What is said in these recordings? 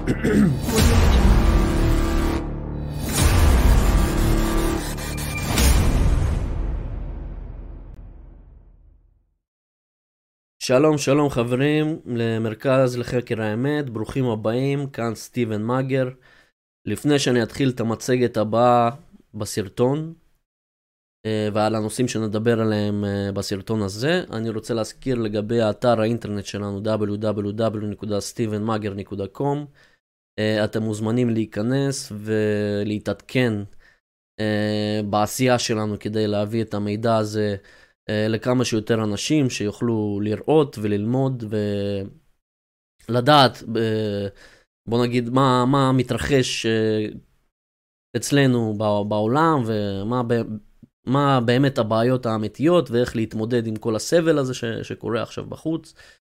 שלום, שלום חברים, למרכז לחקר האמת, ברוכים הבאים, כאן סטיבן מאגר. לפני שאני אתחיל את המצגת הבאה בסרטון, ועל הנושאים שנדבר עליהם בסרטון הזה, אני רוצה להזכיר לגבי האתר האינטרנט שלנו www.stevenmager.com. אתם מוזמנים להיכנס ולהתעדכן בעשייה שלנו כדי להביא את המידע הזה לכמה שיותר אנשים שיוכלו לראות וללמוד ולדעת, בוא נגיד, מה מתרחש אצלנו בעולם ומה באמת הבעיות האמיתיות ואיך להתמודד עם כל הסבל הזה שקורה עכשיו בחוץ.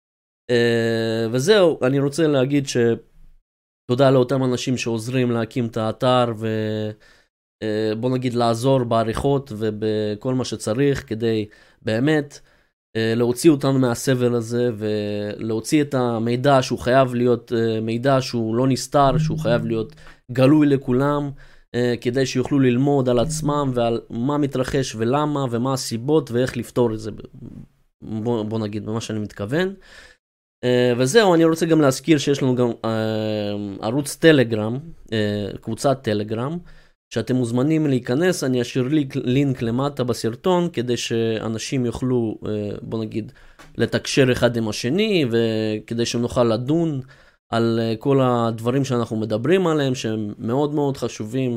וזהו, אני רוצה להגיד שתודה לאותם אנשים שעוזרים להקים את האתר בוא נגיד לעזור בעריכות ובכל מה שצריך כדי באמת להוציא אותנו מהסבל הזה ולהוציא את המידע שהוא חייב להיות מידע שהוא לא נסתר, שהוא חייב להיות גלוי לכולם, כדי שיוכלו ללמוד על עצמם ועל מה מתרחש ולמה ומה הסיבות ואיך לפתור את זה, בוא נגיד במה שאני מתכוון. וזהו, אני רוצה גם להזכיר שיש לנו גם ערוץ טלגרם, קבוצת טלגרם, שאתם מוזמנים להיכנס. אני אשאיר לינק למטה בסרטון כדי שאנשים יוכלו, בוא נגיד, לתקשר אחד עם השני, וכדי שנוכל לדון על כל הדברים שאנחנו מדברים עליהם, שהם מאוד מאוד חשובים,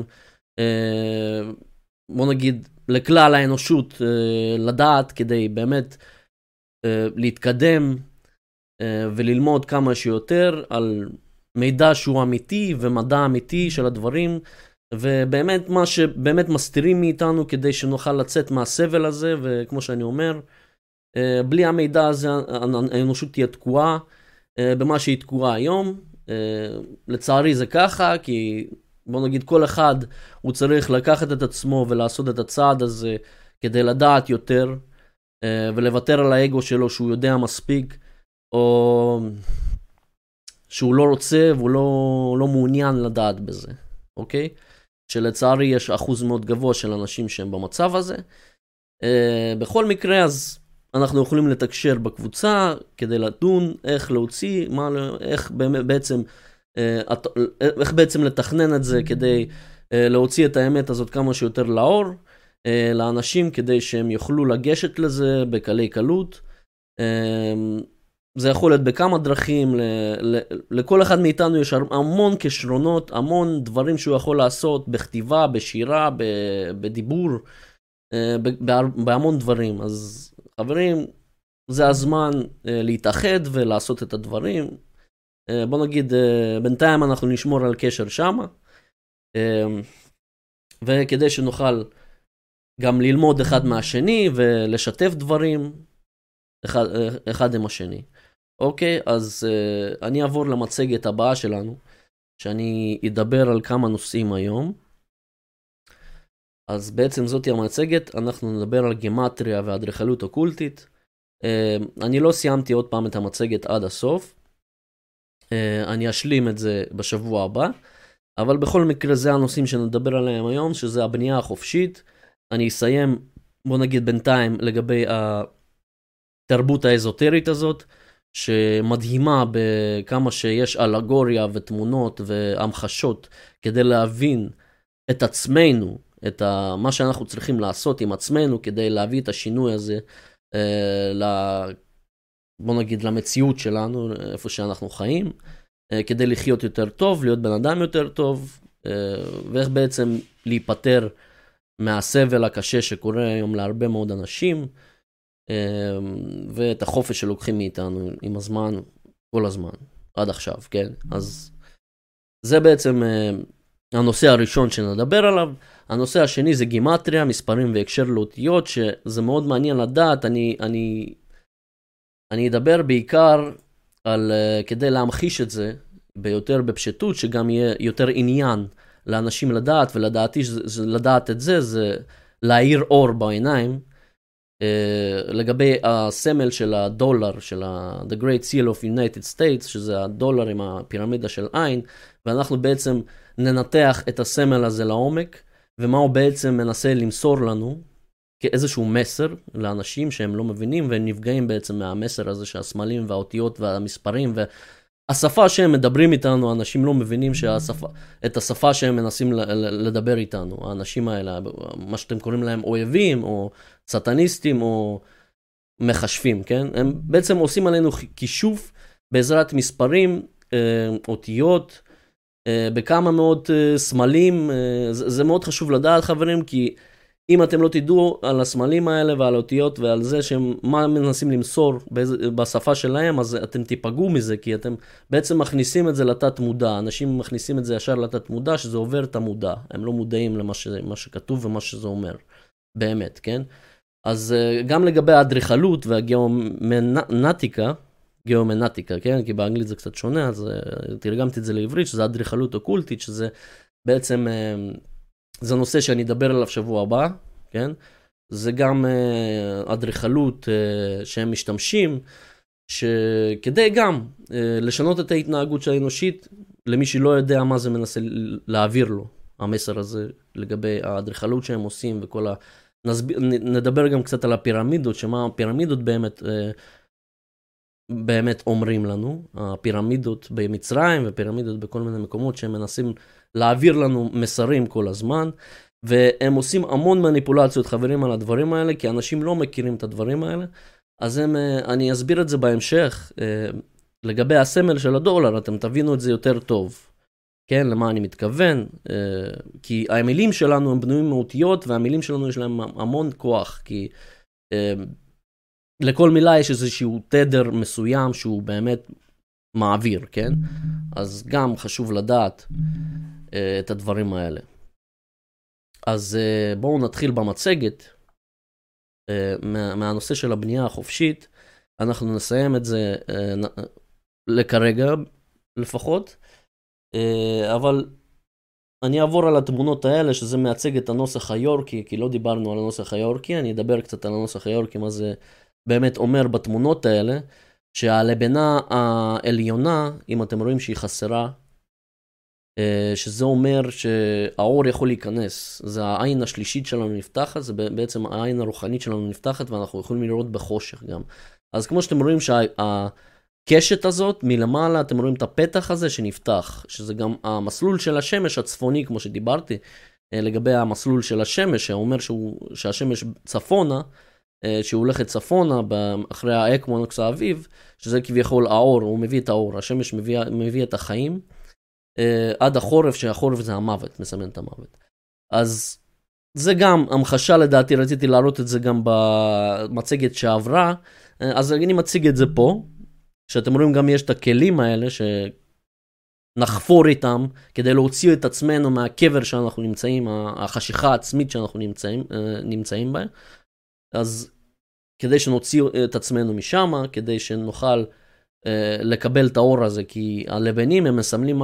בוא נגיד, לכלל האנושות לדעת, כדי באמת להתקדם וללמוד כמה שיותר על מידע שהוא אמיתי ומדע אמיתי של הדברים, ובאמת מה שבאמת מסתירים מאיתנו כדי שנוכל לצאת מהסבל הזה. וכמו שאני אומר, בלי המידע הזה האנושות תהיה תקועה במה שהיא תקועה היום. לצערי זה ככה, כי בוא נגיד כל אחד הוא צריך לקחת את עצמו ולעשות את הצעד הזה כדי לדעת יותר ולוותר על האגו שלו שהוא יודע מספיק, או שהוא לא רוצה והוא לא מעוניין לדעת בזה. אוקיי? שלצערי יש אחוז מאוד גבוה של אנשים שהם במצב הזה. בכל מקרה, אז אנחנו יכולים לתקשר בקבוצה כדי לדון איך להוציא, איך בעצם לתכנן את זה כדי להוציא את האמת הזאת כמה שיותר לאור לאנשים, כדי שהם יוכלו לגשת לזה בקלי קלות. זה יכול להיות בכמה דרכים, לכל אחד מאיתנו יש המון כישרונות, המון דברים שהוא יכול לעשות בכתיבה, בשירה, בדיבור, בהמון דברים. אז חברים, זה הזמן להתאחד ולעשות את הדברים. בוא נגיד, בינתיים אנחנו נשמור על קשר שמה, וכדי שנוכל גם ללמוד אחד מהשני ולשתף דברים אחד עם השני. אוקיי, אז אני אעבור למצגת הבאה שלנו, שאני אדבר על כמה נושאים היום. אז בעצם זאת המצגת, אנחנו נדבר על גימטריה ואדריכלות אוקולטית. אני לא סיימתי עוד פעם את המצגת עד הסוף, אני אשלים את זה בשבוע הבא, אבל בכל מקרה זה הנושאים שנדבר עליהם היום, שזה הבנייה החופשית. אני אסיים, בוא נגיד בינתיים, לגבי התרבות האזוטרית הזאת, שמדהימה בכמה שיש אלגוריה ותמונות והמחשות כדי להבין את עצמנו, את מה שאנחנו צריכים לעשות עם עצמנו כדי להביא את השינוי הזה בוא נגיד למציאות שלנו, איפה שאנחנו חיים, כדי לחיות יותר טוב, להיות בן אדם יותר טוב, ואיך בעצם להיפטר מהסבל הקשה שקורה היום להרבה מאוד אנשים, ואת החופש שלוקחים מאיתנו עם הזמן, כל הזמן, עד עכשיו, כן? אז זה בעצם הנושא הראשון שנדבר עליו. הנושא השני זה גימטריה, מספרים והקשר לאותיות, שזה מאוד מעניין לדעת. אני אדבר בעיקר על, כדי להמחיש את זה ביותר בפשטות, שגם יהיה יותר עניין לאנשים לדעת, ולדעתי לדעת את זה, זה להאיר אור בעיניים, לגבי הסמל של הדולר, של The Great Seal of United States, שזה הדולר עם הפירמידה של עין, ואנחנו בעצם ננתח את הסמל הזה לעומק, ומה הוא בעצם מנסה למסור לנו, כאיזשהו מסר לאנשים שהם לא מבינים, והם נפגעים בעצם מהמסר הזה שהסמלים והאותיות והמספרים, והשפה שהם מדברים איתנו, אנשים לא מבינים את השפה שהם מנסים לדבר איתנו, האנשים האלה, מה שאתם קוראים להם אויבים, או סטניסטים, או מחשבים, כן? הם בעצם עושים עלינו כישוף בעזרת מספרים, אותיות, בכמה מאוד סמלים. זה מאוד חשוב לדעת, חברים, כי אם אתם לא תדעו על הסמלים האלה ועל האותיות ועל זה מה מנסים למסור בשפה שלהם, אז אתם תיפגעו מזה, כי אתם בעצם מכניסים את זה לתת מודע. אנשים מכניסים את זה ישר לתת מודע, שזה עובר את המודע. הם לא מודעים למה שכתוב ומה שזה אומר. באמת, כן? אז גם לגבי האדריכלות והגיאומנטיקה, כן? כי באנגלית זה קצת שונה, אז תרגמתי את זה לעברית, שזה אדריכלות אוקולטית, שזה בעצם, זה נושא שאני אדבר עליו שבוע הבא, כן? זה גם אדריכלות שהם משתמשים, שכדי גם לשנות את ההתנהגות של האנושית, למי שלא יודע מה זה מנסה להעביר לו, המסר הזה לגבי האדריכלות שהם עושים וכל נדבר גם קצת על הפירמידות, שמה הפירמידות באמת אומרים לנו, הפירמידות במצרים ופירמידות בכל מיני מקומות שהם מנסים להעביר לנו מסרים כל הזמן, והם עושים המון מניפולציות, חברים, על הדברים האלה, כי אנשים לא מכירים את הדברים האלה, אז אני אסביר את זה בהמשך, לגבי הסמל של הדולר, אתם תבינו את זה יותר טוב. כן, למה אני מתכוון? כי המילים שלנו הם בנויים מאותיות, והמילים שלנו יש להם המון כוח, כי לכל מילה יש איזשהו תדר מסוים שהוא באמת מעביר, כן? אז גם חשוב לדעת את הדברים האלה. אז בואו נתחיל במצגת, מהנושא של הבנייה החופשית. אנחנו נסיים את זה לכרגע לפחות, אבל אני אעבור על התמונות האלה, שזה מייצג את הנוסח היורקי, כי לא דיברנו על הנוסח היורקי, אני אדבר קצת על הנוסח היורקי, מה זה באמת אומר בתמונות האלה, שהלבנה העליונה, אם אתם רואים שהיא חסרה, שזה אומר שהאור יכול להיכנס, זה העין השלישית שלנו נפתחת, זה בעצם העין הרוחנית שלנו נפתחת, ואנחנו יכולים לראות בחושך גם. אז כמו שאתם רואים הקשת הזאת, מלמעלה אתם רואים את הפתח הזה שנפתח, שזה גם המסלול של השמש הצפוני, כמו שדיברתי, לגבי המסלול של השמש, שאומר שהשמש צפונה, שהוא הולכת צפונה אחרי האקוונוקס האביב, שזה כביכול האור, הוא מביא את האור, השמש מביא את החיים, עד החורף, שהחורף זה המוות, מסמן את המוות. אז זה גם המחשה לדעתי, רציתי להראות את זה גם במצגת שעברה, אז אני מציג את זה פה, שאתם רואים גם יש את הכלים האלה שנחפור איתם כדי להוציא את עצמנו מהקבר שאנחנו נמצאים, החשיכה העצמית שאנחנו נמצאים בה. אז כדי שנוציא את עצמנו משם, כדי שנוכל לקבל את האור הזה, כי הלבנים הם מסמלים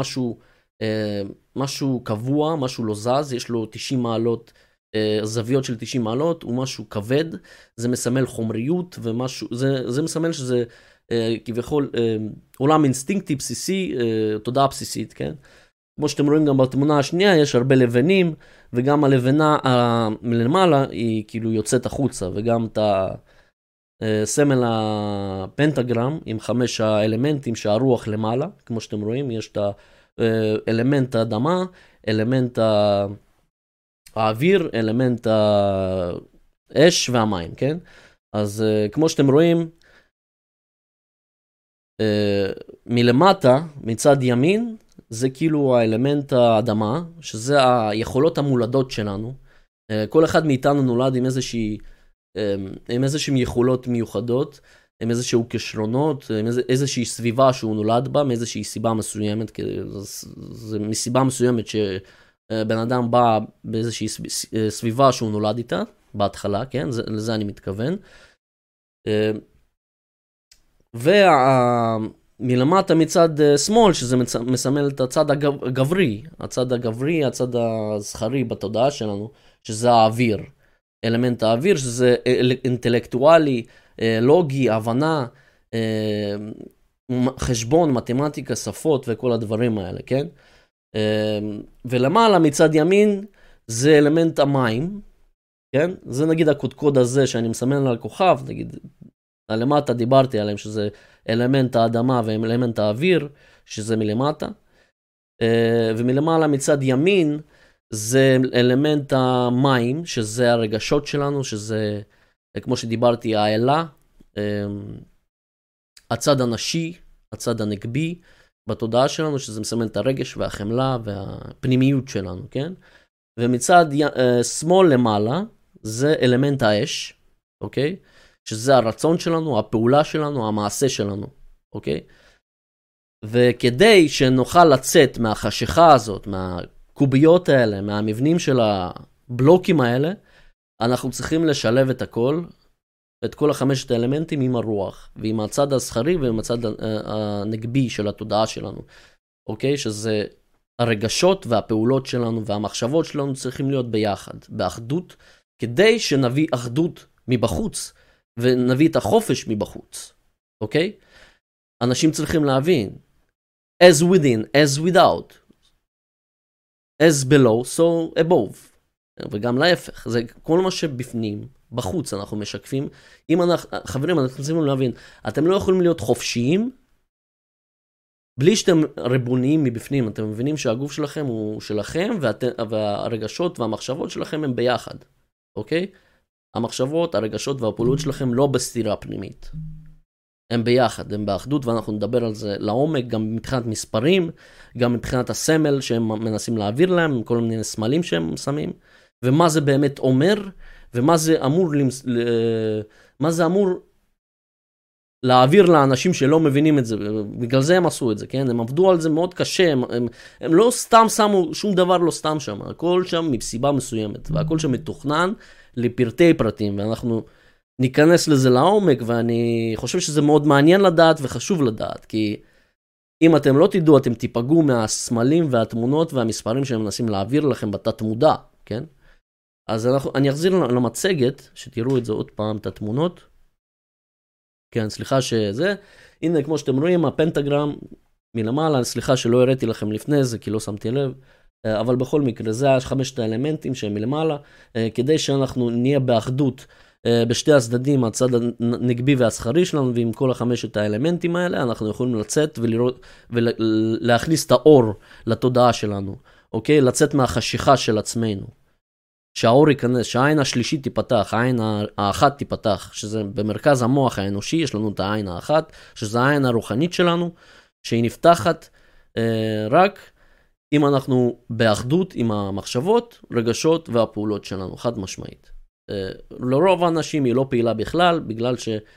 משהו קבוע, משהו לא זז, יש לו 90 מעלות, זוויות של 90 מעלות, הוא משהו כבד, זה מסמל חומריות, זה מסמל שזה כביכול עולם אינסטינקטי בסיסי, תודעה בסיסית, כן? כמו שאתם רואים גם בתמונה השנייה, יש הרבה לבנים, וגם הלבנה מלמעלה היא כאילו יוצאת החוצה, וגם את הסמל הפנטגרם עם 5 האלמנטים שהרוח למעלה, כמו שאתם רואים, יש את האלמנט האדמה, אלמנט האוויר, אלמנט האש והמים, כן? אז כמו שאתם רואים, מלמטה, מצד ימין, זה כאילו האלמנט האדמה, שזה היכולות המולדות שלנו. כל אחד מאיתנו נולד עם איזושהי יכולות מיוחדות, עם איזשהו כישרונות, עם איזושהי סביבה שהוא נולד בה, מאיזושהי סיבה מסוימת, זה מסיבה מסוימת שבן אדם בא באיזושהי סביבה שהוא נולד איתה, בהתחלה, כן? לזה אני מתכוון. מלמטה מצד שמאל, שזה מסמל את הצד הגברי, הצד הזכרי בתודעה שלנו, שזה האוויר. אלמנט האוויר, שזה אינטלקטואלי, לוגי, הבנה, חשבון, מתמטיקה, שפות וכל הדברים האלה, כן? ולמעלה מצד ימין זה אלמנט המים, כן? זה נגיד הקודקוד הזה שאני מסמן על הכוכב, נגיד, למטה דיברתי עליהם שזה אלמנט האדמה ואלמנט האוויר, שזה מלמטה. ומלמעלה מצד ימין זה אלמנט המים, שזה הרגשות שלנו, שזה, כמו שדיברתי, האלה, הצד הנשי, הצד הנגבי בתודעה שלנו, שזה מסמן את הרגש והחמלה והפנימיות שלנו, כן? ומצד שמאל למעלה, זה אלמנט האש, אוקיי? שזה הרצון שלנו, הפעולה שלנו, המעשה שלנו, אוקיי? וכדי שנוכל לצאת מהחשיכה הזאת, מהקוביות האלה, מהמבנים של הבלוקים האלה, אנחנו צריכים לשלב את הכל, את כל החמשת האלמנטים עם הרוח, ועם הצד הזכרי ועם הצד הנגבי של התודעה שלנו, אוקיי? שזה הרגשות והפעולות שלנו והמחשבות שלנו צריכים להיות ביחד, באחדות, כדי שנביא אחדות מבחוץ, ונביא את החופש מבחוץ, אוקיי? אנשים צריכים להבין, as within, as without, as below, so above, וגם להפך, זה כל מה שבפנים, בחוץ אנחנו משקפים. חברים, אנחנו צריכים להבין, אתם לא יכולים להיות חופשיים, בלי שאתם ריבוניים מבפנים, אתם מבינים שהגוף שלכם הוא שלכם, והרגשות והמחשבות שלכם הם ביחד, אוקיי? המחשבות, הרגשות והפעולות שלכם לא בסתירה פנימית. הם ביחד, הם באחדות, ואנחנו נדבר על זה לעומק, גם מבחינת מספרים, גם מבחינת הסמל שהם מנסים להעביר להם, כל מיני סמלים שהם שמים, ומה זה באמת אומר, ומה זה אמור, מה זה אמור להעביר לאנשים שלא מבינים את זה, בגלל זה הם עשו את זה, כן? הם עבדו על זה מאוד קשה, הם לא סתם שמו, שום דבר לא סתם שם, הכל שם מסיבה מסוימת, והכל שם מתוכנן לפרטי פרטים, ואנחנו ניכנס לזה לעומק, ואני חושב שזה מאוד מעניין לדעת וחשוב לדעת, כי אם אתם לא תדעו, אתם תיפגעו מהסמלים והתמונות והמספרים שהם מנסים להעביר לכם בתת מודע, כן? אז אני אחזיר למצגת, שתראו את זה עוד פעם, את התמונות. כן, סליחה שזה. הנה, כמו שאתם רואים, הפנטגרם מלמעלה, סליחה שלא הראיתי לכם לפני זה, כי לא שמתי לב. אבל בכל מקרה, זה חמשת האלמנטים שהם מלמעלה, כדי שאנחנו נהיה באחדות בשתי הצדדים, הצד הנגבי והזכרי שלנו, ועם כל החמשת האלמנטים האלה, אנחנו יכולים לצאת ולראות, ולהכניס את האור לתודעה שלנו, אוקיי? לצאת מהחשיכה של עצמנו. שהאור ייכנס, שהעין השלישית תיפתח, העין האחת תיפתח, שזה במרכז המוח האנושי, יש לנו את העין האחת, שזה העין הרוחנית שלנו, שהיא נפתחת רק אם אנחנו באחדות עם המחשבות, רגשות והפעולות שלנו, חד משמעית. לרוב האנשים היא לא פעילה בכלל, בגלל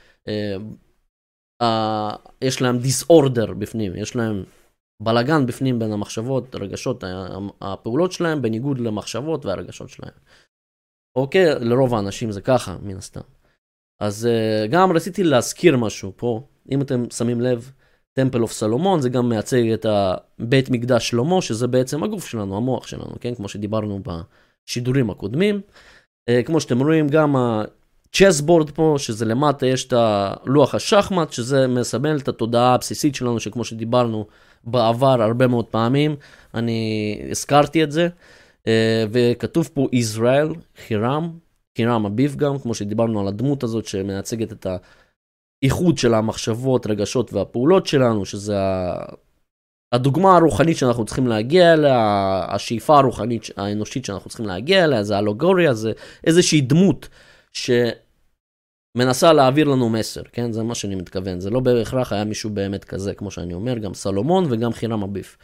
שיש להם disorder בפנים, יש להם בלגן בפנים בין המחשבות, הרגשות, הפעולות שלהם, בניגוד למחשבות והרגשות שלהם. אוקיי, לרוב האנשים זה ככה, מן הסתם. אז גם רציתי להזכיר משהו פה, אם אתם שמים לב, טמפל אוף סלומון, זה גם מייצג את בית מקדש שלמה, שזה בעצם הגוף שלנו, המוח שלנו, כן? כמו שדיברנו בשידורים הקודמים. כמו שאתם רואים, גם הצ'סבורד פה, שזה למטה יש את לוח השחמט, שזה מסמל את התודעה הבסיסית שלנו, שכמו שדיברנו בעבר הרבה מאוד פעמים, אני הזכרתי את זה, וכתוב פה ישראל, חירם אביב גם, כמו שדיברנו על הדמות הזאת, שמייצגת את האיחוד של המחשבות, רגשות והפעולות שלנו, שזה הדוגמה הרוחנית שאנחנו צריכים להגיע אליה, השאיפה הרוחנית האנושית שאנחנו צריכים להגיע אליה, זה אלגוריה, זה איזושהי דמות שמנסה להעביר לנו מסר, כן? זה מה שאני מתכוון. זה לא בהכרח היה מישהו באמת כזה, כמו שאני אומר, גם סלומון וגם חירם אביב.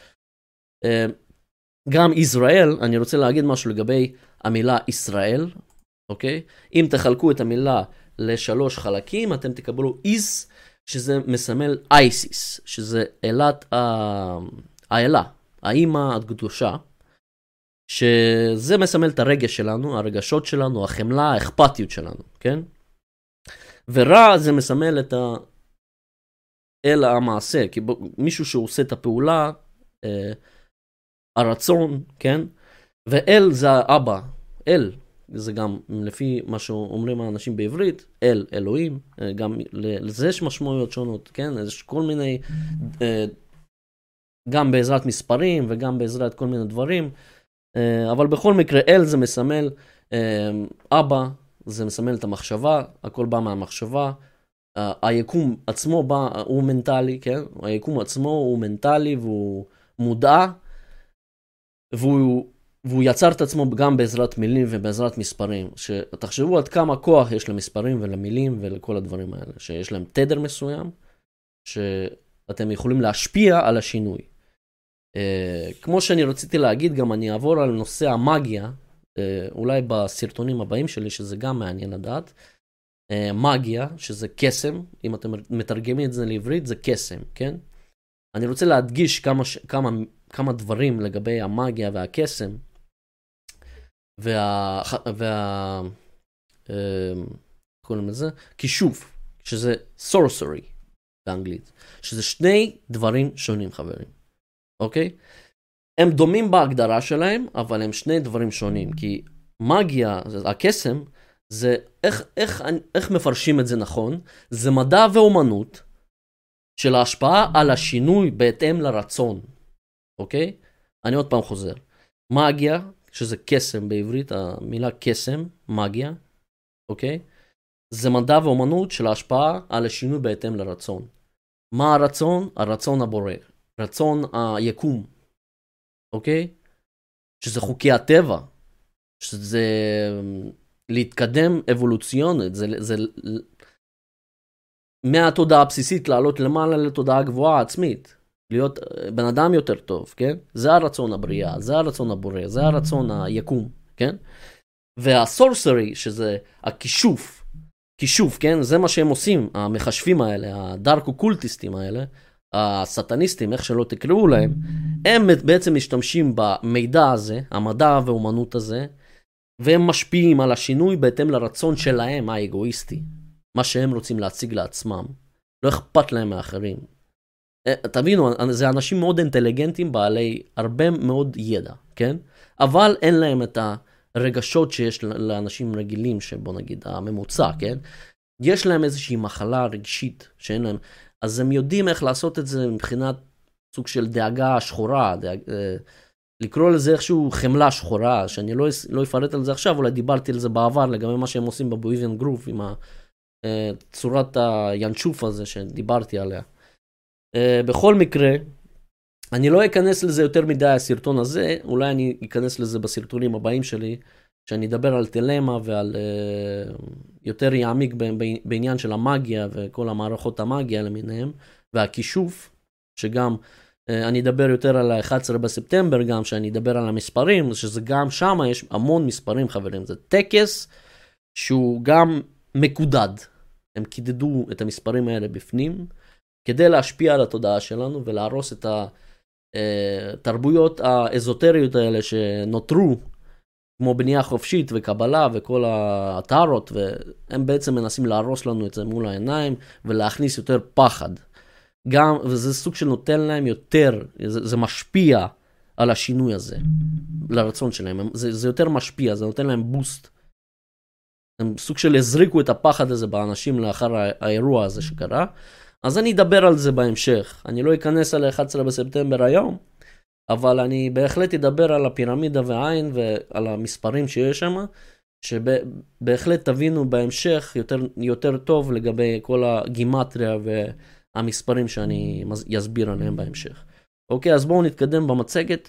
גם ישראל, אני רוצה להגיד משהו לגבי המילה ישראל, אוקיי? אם תחלקו את המילה לשלוש חלקים, אתם תקבלו איז, שזה מסמל אייסיס, שזה אלת האלה, האמא הקדושה, שזה מסמל את הרגש שלנו, הרגשות שלנו, החמלה, האכפתיות שלנו, כן? ורע זה מסמל את האל המעשה, כי מישהו שעושה את הפעולה, הרצון, כן? ואל זה האבא, אל, זה גם לפי מה שאומרים האנשים בעברית, אל, אלוהים, גם לזה יש משמעויות שונות, כן? יש כל מיני, גם בעזרת מספרים וגם בעזרת כל מיני דברים, אבל בכל מקרה, אל זה מסמל, אבא זה מסמל את המחשבה, הכל בא מהמחשבה, היקום עצמו הוא מנטלי, כן? היקום עצמו הוא מנטלי והוא מודע, והוא יצר את עצמו גם בעזרת מילים ובעזרת מספרים. שתחשבו עד כמה כוח יש למספרים ולמילים ולכל הדברים האלה, שיש להם תדר מסוים, שאתם יכולים להשפיע על השינוי. כמו שאני רציתי להגיד, גם אני אעבור על נושא המאגיה, אולי בסרטונים הבאים שלי, שזה גם מעניין לדעת. מאגיה, שזה קסם, אם אתם מתרגמים את זה לעברית, זה קסם, כן? אני רוצה להדגיש כמה דברים לגבי המאגיה והקסם, קוראים לזה, כישוף, שזה sorcery באנגלית, שזה שני דברים שונים, חברים, אוקיי? הם דומים בהגדרה שלהם, אבל הם שני דברים שונים, כי מאגיה, הקסם, זה איך מפרשים את זה נכון, זה מדע ואומנות של ההשפעה על השינוי בהתאם לרצון, אוקיי? אני עוד פעם חוזר. מאגיה, שזה קסם בעברית, המילה קסם, מאגיה, אוקיי? זה מדע ואומנות של ההשפעה על השינוי בהתאם לרצון. מה הרצון? הרצון הבורא. רצון היקום, אוקיי? שזה חוקי הטבע, שזה להתקדם אבולוציונית, זה מהתודעה הבסיסית לעלות למעלה לתודעה גבוהה עצמית, להיות בן אדם יותר טוב, כן? זה הרצון הבריאה, זה הרצון הבורא, זה הרצון היקום, כן? והסורסרי, שזה הכישוף, כן? זה מה שהם עושים, המחשבים האלה, הדארק-אוקולטיסטים האלה, הסטניסטים, איך שלא תקראו להם, הם בעצם משתמשים במידע הזה, המדע והאומנות הזה, והם משפיעים על השינוי בהתאם לרצון שלהם האגואיסטי, מה שהם רוצים להציג לעצמם. לא אכפת להם מאחרים. תבינו, זה אנשים מאוד אינטליגנטים, בעלי הרבה מאוד ידע, כן? אבל אין להם את הרגשות שיש לאנשים רגילים, שבוא נגיד הממוצע, כן? יש להם איזושהי מחלה רגשית שאין להם, אז הם יודעים איך לעשות את זה מבחינת סוג של דאגה שחורה, לקרוא לזה איכשהו חמלה שחורה, שאני לא אפרט על זה עכשיו, אולי דיברתי על זה בעבר, לגבי מה שהם עושים בבויביאן גרוף, עם צורת הינשוף הזה שדיברתי עליה. בכל מקרה, אני לא אכנס לזה יותר מדי הסרטון הזה, אולי אני אכנס לזה בסרטונים הבאים שלי, שאני אדבר על תלמה ועל יותר יעמיק בעניין של המאגיה וכל המערכות המאגיה למיניהם, והכישוף, שגם אני אדבר יותר על ה-11 בספטמבר גם, שאני אדבר על המספרים, שזה גם שם יש המון מספרים, חברים. זה טקס שהוא גם מקודד. הם קידדו את המספרים האלה בפנים, כדי להשפיע על התודעה שלנו ולהרוס את התרבויות האזוטריות האלה שנותרו, כמו בנייה חופשית וקבלה וכל הטהרות, והם בעצם מנסים להרוס לנו את זה מול העיניים ולהכניס יותר פחד. גם, וזה סוג של נותן להם יותר, זה משפיע על השינוי הזה, לרצון שלהם. זה יותר משפיע, זה נותן להם בוסט. הם סוג של הזריקו את הפחד הזה באנשים לאחר האירוע הזה שקרה. אז אני אדבר על זה בהמשך. אני לא אכנס על 11 בספטמבר היום, אבל אני בהחלט אדבר על הפירמידה והעין ועל המספרים שיש שם, שבהחלט תבינו בהמשך יותר טוב לגבי כל הגימטריה והמספרים שאני אסביר עליהם בהמשך. אוקיי, אז בואו נתקדם במצגת.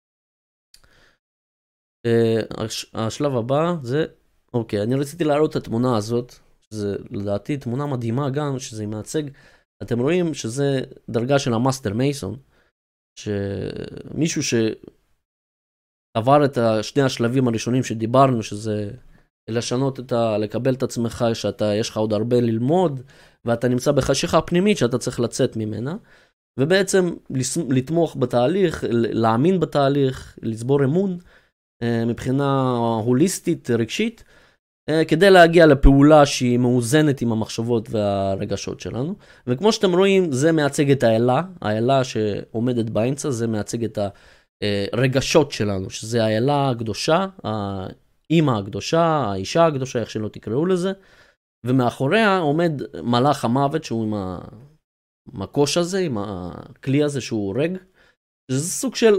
השלב הבא זה, אוקיי, אני רציתי להראות את התמונה הזאת, שזה לדעתי תמונה מדהימה גם, שזה מייצג, אתם רואים שזה דרגה של המאסטר מייסון, שמישהו שעבר את שני השלבים הראשונים שדיברנו, שזה לשנות לקבל את עצמך, יש לך עוד הרבה ללמוד, ואתה נמצא בחשיכה פנימית שאתה צריך לצאת ממנה, ובעצם לתמוך בתהליך, להאמין בתהליך, לצבור אמון, מבחינה הוליסטית, רגשית, כדי להגיע לפעולה שהיא מאוזנת עם המחשבות והרגשות שלנו. וכמו שאתם רואים, זה מייצג את האלה שעומדת באמצע, זה מייצג את הרגשות שלנו, שזה האלה הקדושה, האמא הקדושה, האישה הקדושה, איך שלא תקראו לזה, ומאחוריה עומד מלאך המוות שהוא עם המקוש הזה, עם הכלי הזה שהוא הורג. זה סוג של,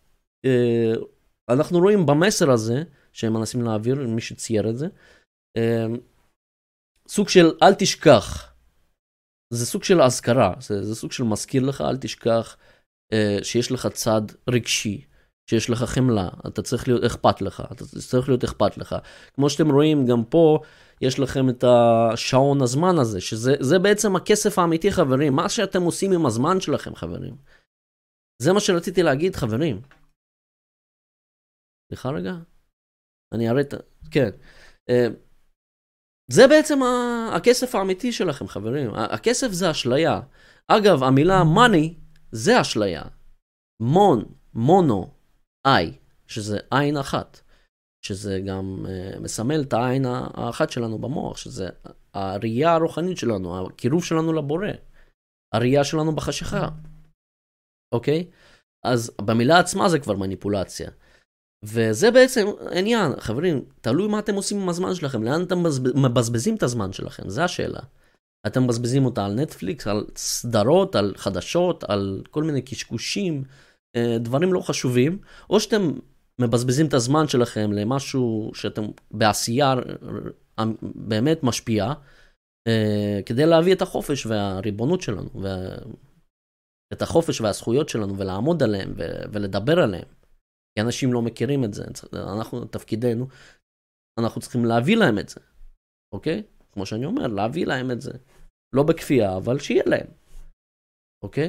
אנחנו רואים במסר הזה, שהם מנסים להעביר, מי שצייר את זה, סוג של אל תשכח. זה סוג של הזכרה, זה סוג של מזכיר לך, אל תשכח שיש לך צד רגשי, שיש לך חמלה, אתה צריך להיות אכפת לך, אתה צריך להיות אכפת לך. כמו שאתם רואים גם פה, יש לכם את השעון הזמן הזה, שזה בעצם הכסף האמיתי, חברים. מה שאתם עושים עם הזמן שלכם, חברים. זה מה שרציתי להגיד, חברים. סליחה רגע? אני אראה את... כן. זה בעצם הכסף האמיתי שלכם, חברים. הכסף זה אשליה. אגב, המילה money זה אשליה. מונו, I, שזה עין אחת. שזה גם מסמל את העין האחת שלנו במוח, שזה הראייה הרוחנית שלנו, הקירוב שלנו לבורא, הראייה שלנו בחשיכה. אוקיי? אז במילה עצמה זה כבר מניפולציה. וזה בעצם עניין, חברים, תלוי מה אתם עושים עם הזמן שלכם, לאן אתם מבזבזים את הזמן שלכם, זה השאלה. אתם מבזבזים אותה על נטפליקס, על סדרות, על חדשות, על כל מיני קשקושים, דברים לא חשובים, או שאתם מבזבזים את הזמן שלכם למשהו שאתם בעשייה באמת משפיעה, כדי להביא את החופש והריבונות שלנו, את החופש והזכויות שלנו, ולעמוד עליהם ולדבר עליהם. כי אנשים לא מכירים את זה. אנחנו, תפקידנו, אנחנו צריכים להביא להם את זה. אוקיי? כמו שאני אומר, להביא להם את זה. לא בכפייה, אבל שיהיה להם. אוקיי?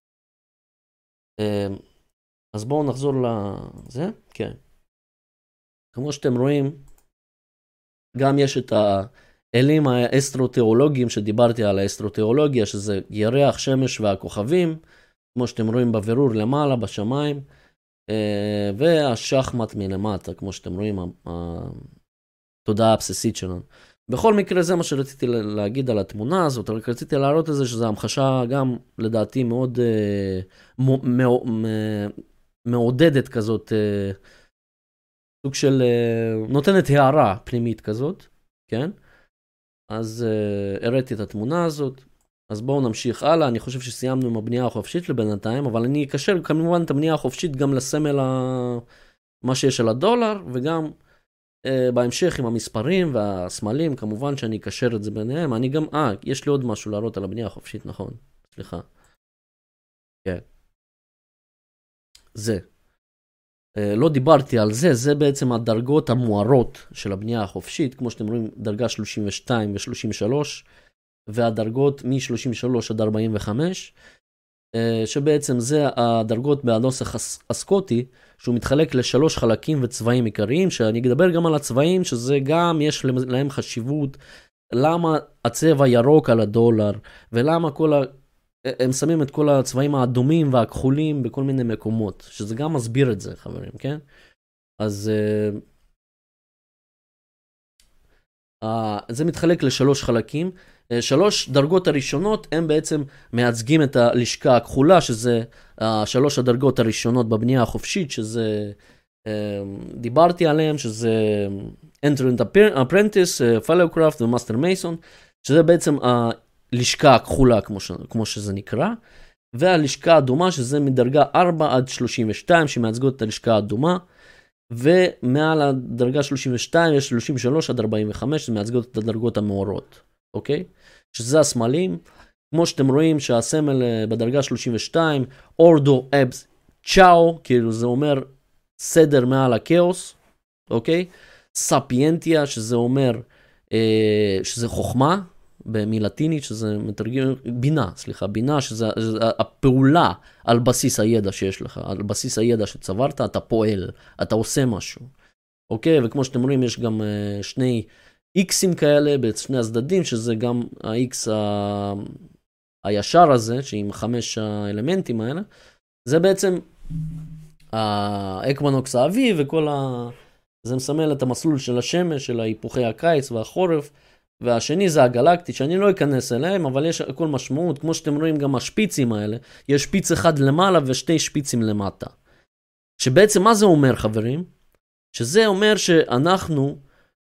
אז בואו נחזור לזה. כן. כמו שאתם רואים, גם יש את האלים האסטרותיאולוגיים שדיברתי על האסטרותיאולוגיה, שזה ירח, שמש והכוכבים, כמו שאתם רואים בבירור למעלה, בשמיים, והשחמט מלמטה, כמו שאתם רואים, התודעה הבסיסית שלנו. בכל מקרה, זה מה שרציתי להגיד על התמונה הזאת, רק רציתי להראות את זה, שזו המחשה גם, לדעתי, מאוד מעודדת כזאת, סוג של, נותנת הערה פנימית כזאת, כן? אז הראיתי את התמונה הזאת, אז בואו נמשיך הלאה. אני חושב שסיימנו עם הבנייה החופשית לבינתיים, אבל אני אקשר כמובן את הבנייה החופשית גם לסמל מה שיש על הדולר, וגם בהמשך עם המספרים והסמלים, כמובן שאני אקשר את זה ביניהם. אני גם, יש לי עוד משהו להראות על הבנייה החופשית, נכון? סליחה. כן. זה. לא דיברתי על זה, זה בעצם הדרגות המוארות של הבנייה החופשית, כמו שאתם רואים, דרגה 32 ו-33, והדרגות מ-33 עד 45, שבעצם זה הדרגות בנוסח הסקוטי, שהוא מתחלק לשלוש חלקים וצבעים עיקריים, שאני אדבר גם על הצבעים, שזה גם יש להם חשיבות, למה הצבע ירוק על הדולר, ולמה הם שמים את כל הצבעים האדומים והכחולים בכל מיני מקומות, שזה גם מסביר את זה, חברים, כן? אז זה מתחלק לשלוש חלקים. שלוש דרגות הראשונות הם בעצם מייצגים את הלשכה הכחולה, שזה שלוש הדרגות הראשונות בבנייה החופשית, שזה דיברתי עליהם, שזה Entrant Apprentice, Fellowcraft ו-Master Mason, שזה בעצם הלשכה הכחולה כמו שזה נקרא, והלשכה האדומה שזה מדרגה 4 עד 32 שמייצגות את הלשכה האדומה, ומעל הדרגה 32 יש 33 עד 45 שמייצגות את הדרגות המאורות. אוקיי? שזה הסמלים, כמו שאתם רואים שהסמל בדרגה 32, אורדו אבס צ'או, כאילו זה אומר סדר מעל הכאוס, אוקיי? ספיינטיה, שזה אומר, שזה חוכמה, במילטינית, שזה מתרגם, בינה, שזה הפעולה על בסיס הידע שיש לך, על בסיס הידע שצברת, אתה פועל, אתה עושה משהו, אוקיי? וכמו שאתם רואים, יש גם שני X'ים כאלה בשני הצדדים, שזה גם ה-X הישר הזה, שעם 5 האלמנטים האלה, זה בעצם האקוונוקס האביב, זה מסמל את המסלול של השמש, של היפוכי הקיץ והחורף, והשני זה הגלקטי, שאני לא אכנס אליהם, אבל יש הכל משמעות, כמו שאתם רואים גם השפיצים האלה, יש שפיץ אחד למעלה ושתי שפיצים למטה. שבעצם מה זה אומר, חברים? שזה אומר שאנחנו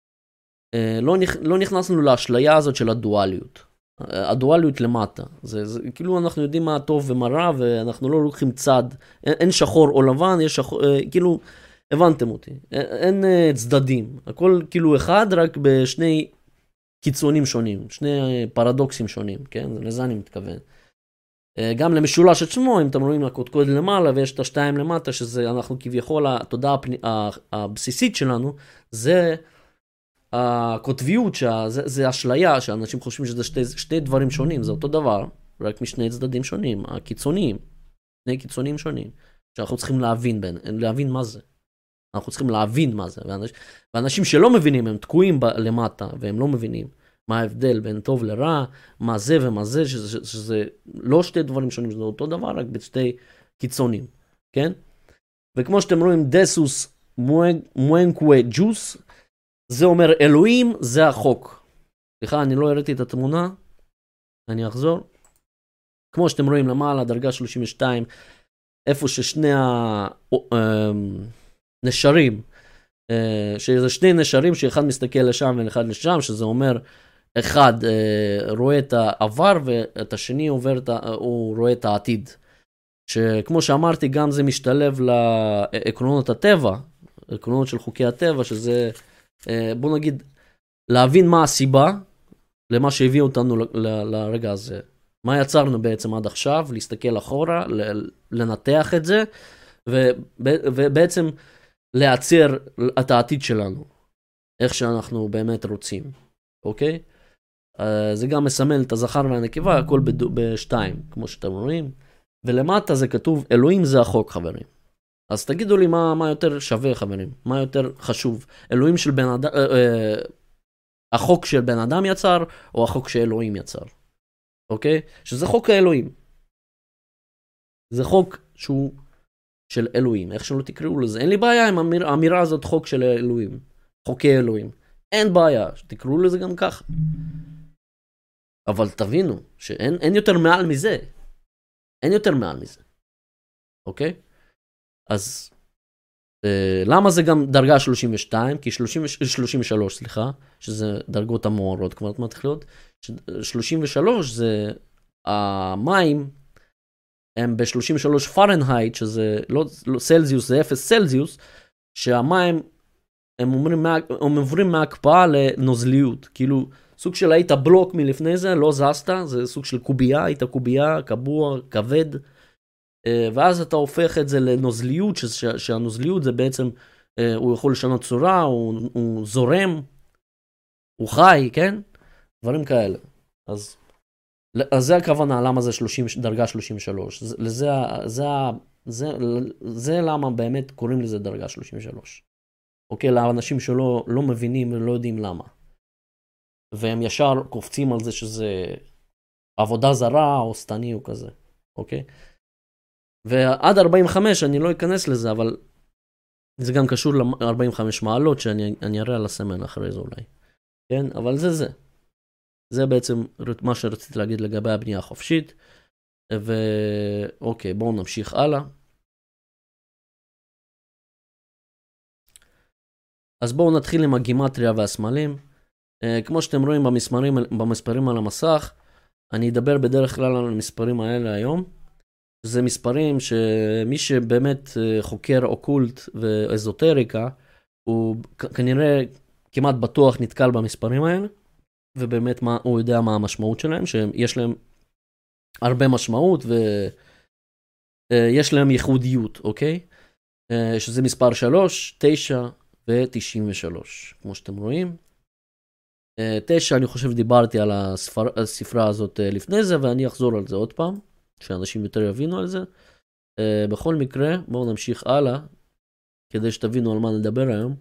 לא נכנסנו לאשליה הזאת של הדואליות. הדואליות למטה. זה כאילו אנחנו יודעים מה טוב ומה רע, ואנחנו לא לוקחים צד. אין שחור או לבן, יש שחור, כאילו, הבנתם אותי. אין צדדים. הכל כאילו אחד, רק בשני קיצונים שונים, שני פרדוקסים שונים, כן? לזה אני מתכוון. גם למשולש את שמו, אם אתם רואים הקודקוד למעלה ויש את השתיים למטה, שזה אנחנו כביכול, התודעה הבסיסית שלנו, זה הקוטביות, זה אשליה, שאנשים חושבים שזה שתי דברים שונים, זה אותו דבר, רק משני צדדים שונים, הקיצוניים, שני קיצוניים שונים, שאנחנו צריכים להבין מה זה. אנחנו צריכים להבין מה זה, ואנשים שלא מבינים, הם תקועים למטה, והם לא מבינים מה ההבדל בין טוב לרע, מה זה ומה זה, שזה לא שתי דברים שונים, זה אותו דבר, רק בשתי קיצונים, כן? וכמו שאתם רואים, דסוס מואנקווה ג'וס, זה אומר אלוהים, זה החוק. סליחה, אני לא הראיתי את התמונה, אני אחזור. כמו שאתם רואים למעלה, דרגה 32, איפה ששני הנשרים, שזה שני נשרים שאחד מסתכל לשם ואחד לשם, שזה אומר, אחד רואה את העבר ואת השני הוא רואה את העתיד. שכמו שאמרתי, גם זה משתלב לעקרונות הטבע, עקרונות של חוקי הטבע, שזה, בוא נגיד, להבין מה הסיבה למה שהביא אותנו לרגע הזה. מה יצרנו בעצם עד עכשיו, להסתכל אחורה, לנתח את זה, ובעצם להצר את העתיד שלנו, איך שאנחנו באמת רוצים, אוקיי? זה גם מסמל את הזכר והנקבה, הכל בשתיים, כמו שאתם רואים, ולמטה זה כתוב, אלוהים זה החוק, חברים. אז תגידו לי מה יותר שווה, חברים, מה יותר חשוב, אלוהים של בן אדם, החוק של בן אדם יצר, או החוק שאלוהים יצר, אוקיי? שזה חוק האלוהים. זה חוק שהוא של אלוהים, איך שלא תקראו לזה. אין לי בעיה עם האמירה הזאת, חוק של אלוהים, חוקי אלוהים. אין בעיה, תקראו לזה גם ככה. אבל תבינו, שאין יותר מעל מזה. אין יותר מעל מזה. אוקיי? אז, למה זה גם דרגה 32? כי 33, סליחה, שזה דרגות המוארות כבר מתחילות. 33 זה המים, הם ב-33 פרנהייט, שזה לא סלזיוס, זה 0 סלזיוס, שהמים, הם עוברים מהקפאה לנוזליות. כאילו, סוג של היית בלוק מלפני זה, לא זזת, זה סוג של קובייה, היית קובייה, קבוע, כבד, ואז אתה הופך את זה לנוזליות, שהנוזליות זה בעצם, הוא יכול לשנות צורה, הוא זורם, הוא חי, כן? דברים כאלה. אז זה הכוונה, למה זה דרגה 33. זה למה באמת קוראים לזה דרגה 33. אוקיי, לאנשים שלא לא מבינים ולא יודעים למה. והם ישר קופצים על זה שזה עבודה זרה או סתני או כזה. אוקיי? ועד 45 אני לא אכנס לזה, אבל זה גם קשור ל-45 מעלות שאני אראה על הסמן אחרי זה אולי. כן? אבל זה. זה בעצם מה שרציתי להגיד לגבי הבנייה החופשית. ואוקיי, בואו נמשיך הלאה. אז בואו נתחיל עם הגימטריה והסמלים. כמו שאתם רואים במספרים על המסך, אני אדבר בדרך כלל על המספרים האלה היום. זה מספרים שמי שבאמת חוקר אוקולט ואזוטריקה, הוא כנראה כמעט בטוח נתקל במספרים האלה. ובאמת הוא יודע מה המשמעות שלהם, שיש להם הרבה משמעות ויש להם ייחודיות, אוקיי? שזה מספר 3, 9 ו-93, כמו שאתם רואים. 9, אני חושב דיברתי על הספרה הזאת לפני זה, ואני אחזור על זה עוד פעם, שאנשים יותר יבינו על זה. בכל מקרה, בואו נמשיך הלאה, כדי שתבינו על מה נדבר היום.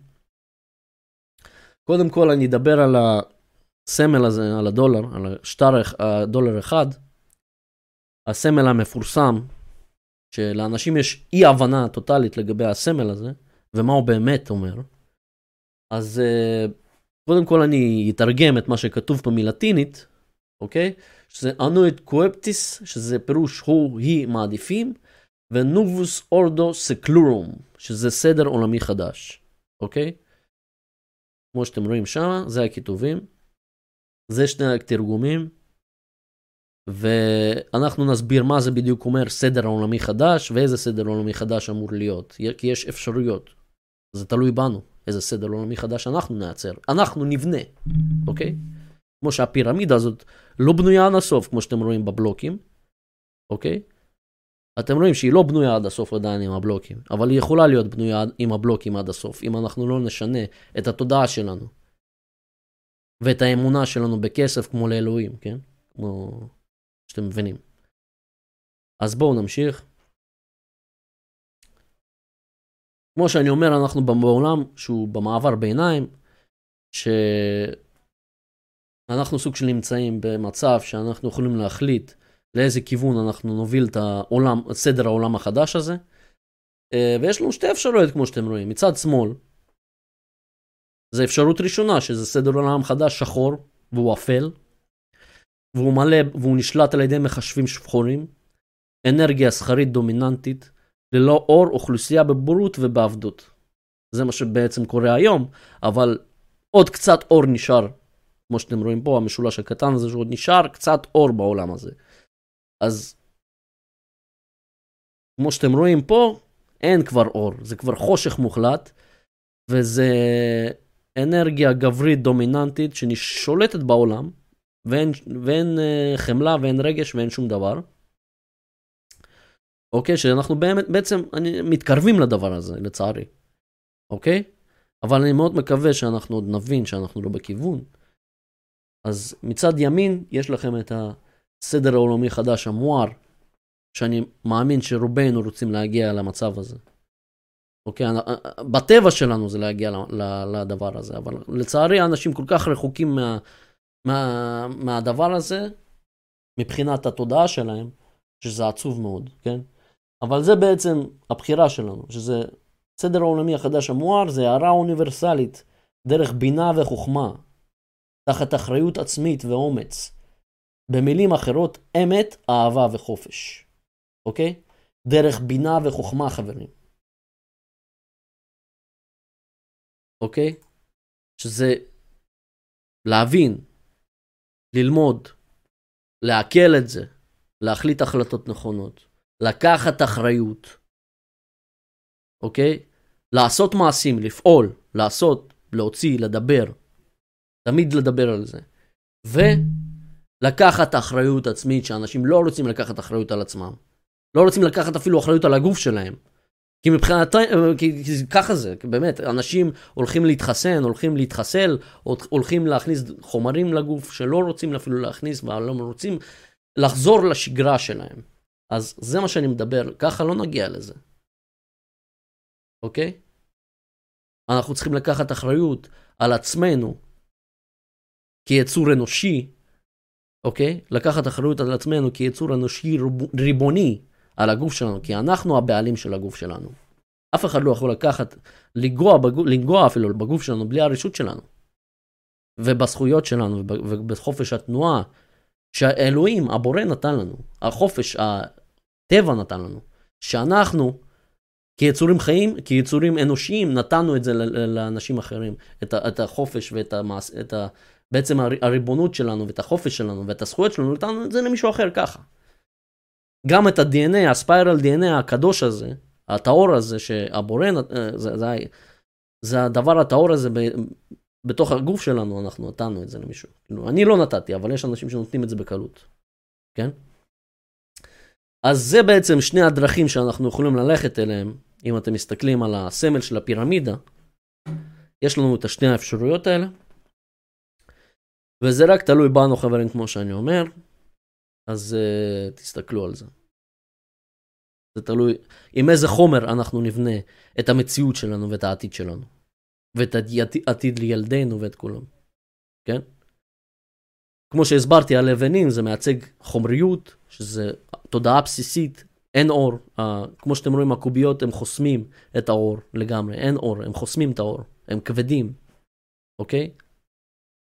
קודם כל אני אדבר על הסמל הזה, על הדולר, על שטר הדולר אחד, הסמל המפורסם, שלאנשים יש אי הבנה טוטלית לגבי הסמל הזה, ומה הוא באמת אומר. אז קודם כל אני אתרגם את מה שכתוב פה מלטינית, אוקיי? שזה אנוית קואפטיס, שזה פירוש הוא, היא מעדיפים, ונובוס אורדו סקלורום, שזה סדר עולמי חדש. אוקיי? כמו שאתם רואים שם, זה הכיתובים. זה שני התרגומים. ואנחנו נסביר מה זה בדיוק אומר סדר עולמי חדש, ואיזה סדר עולמי חדש אמור להיות. כי יש אפשרויות. זה תלוי בנו, איזה סדר עולמי חדש אנחנו נייצר. אנחנו נבנה, אוקיי? כמו שהפירמידה הזאת לא בנויה עד הסוף, כמו שאתם רואים בבלוקים, אוקיי? אתם רואים שהיא לא בנויה עד הסוף עדיין עם הבלוקים, אבל היא יכולה להיות בנויה עם הבלוקים עד הסוף, אם אנחנו לא נשנה את התודעה שלנו, ואת האמונה שלנו בכסף כמו לאלוהים, כן? כמו שאתם מבינים. אז בואו נמשיך. כמו שאני אומר, אנחנו בעולם שהוא במעבר ביניים, שאנחנו סוג של נמצאים במצב שאנחנו יכולים להחליט לאיזה כיוון אנחנו נוביל את סדר העולם החדש הזה. ויש לנו שתי אפשרויות כמו שאתם רואים. מצד שמאל, זה אפשרות ראשונה, שזה סדר עולם חדש שחור, והוא אפל, והוא מלא, והוא נשלט על ידי מחשבים שחורים, אנרגיה שכרית דומיננטית, ללא אור, אוכלוסייה בבורות ובעבדות. זה מה שבעצם קורה היום, אבל עוד קצת אור נשאר, כמו שאתם רואים פה, המשולש הקטן הזה שעוד נשאר, קצת אור בעולם הזה. אז כמו שאתם רואים פה, אין כבר אור, זה כבר חושך מוחלט, וזה אנרגיה גברית דומיננטית ששולטת בעולם, ואין חמלה ואין רגש ואין שום דבר. אוקיי, שאנחנו בעצם מתקרבים לדבר הזה, לצערי. אוקיי? אבל אני מאוד מקווה שאנחנו עוד נבין שאנחנו לא בכיוון. אז מצד ימין יש לכם את הסדר העולמי חדש המואר, שאני מאמין שרובנו רוצים להגיע למצב הזה. אוקיי? בטבע שלנו זה להגיע לדבר הזה, אבל לצערי האנשים כל כך רחוקים מהדבר הזה, מבחינת התודעה שלהם, שזה עצוב מאוד, כן? אבל זה בעצם הבחירה שלנו, שזה סדר העולמי החדש המואר, זה הערה אוניברסלית, דרך בינה וחוכמה, תחת אחריות עצמית ואומץ. במילים אחרות, אמת, אהבה וחופש. אוקיי? דרך בינה וחוכמה, חברים. אוקיי? שזה להבין, ללמוד, להקל את זה, להחליט החלטות נכונות, לקחת אחריות, אוקיי? לעשות מעשים, לפעול, לעשות, להוציא, לדבר, תמיד לדבר על זה. ולקחת אחריות עצמית, שאנשים לא רוצים לקחת אחריות על עצמם. לא רוצים לקחת אפילו אחריות על הגוף שלהם. כי מבחינת, כי ככה זה, באמת, אנשים הולכים להתחסן, הולכים להתחסל, הולכים להכניס חומרים לגוף שלא רוצים אפילו להכניס, ולא רוצים לחזור לשגרה שלהם. אז זה מה שאני מדבר, ככה לא נגיע לזה. אוקיי? אנחנו צריכים לקחת אחריות על עצמנו, כיצור אנושי, אוקיי? לקחת אחריות על עצמנו כיצור אנושי ריבוני על הגוף שלנו, כי אנחנו הבעלים של הגוף שלנו. אף אחד לא יכול לקחת, לנגוע אפילו בגוף שלנו בלי הרשות שלנו. ובזכויות שלנו, ובחופש התנועה, שהאלוהים, הבורא נתן לנו, החופש, הטבע נתן לנו, שאנחנו, כיצורים חיים, כיצורים אנושיים, נתנו את זה לאנשים אחרים, את החופש ואת בעצם הריבונות שלנו, ואת החופש שלנו, ואת הזכויות שלנו, נתנו את זה למישהו אחר ככה. גם את ה-DNA, הספיירל DNA הקדוש הזה, הטהור הזה, שהבורא, זה הדבר הטהור הזה, בתוך הגוף שלנו, אנחנו נתנו את זה למישהו. אני לא נתתי, אבל יש אנשים שנותנים את זה בקלות. כן? אז זה בעצם שני הדרכים שאנחנו יכולים ללכת אליהם, אם אתם מסתכלים על הסמל של הפירמידה, יש לנו את שני האפשרויות האלה, וזה רק תלוי בנו חברים כמו שאני אומר, אז תסתכלו על זה. זה תלוי עם איזה חומר אנחנו נבנה את המציאות שלנו ואת העתיד שלנו, ואת העתיד לילדינו ואת כולם, כן? כמו שהסברתי, הלבנים זה מייצג חומריות, שזה תודעה בסיסית, אין אור. כמו שאתם רואים, הקוביות הם חוסמים את האור לגמרי, אין אור, הם חוסמים את האור, הם כבדים, אוקיי?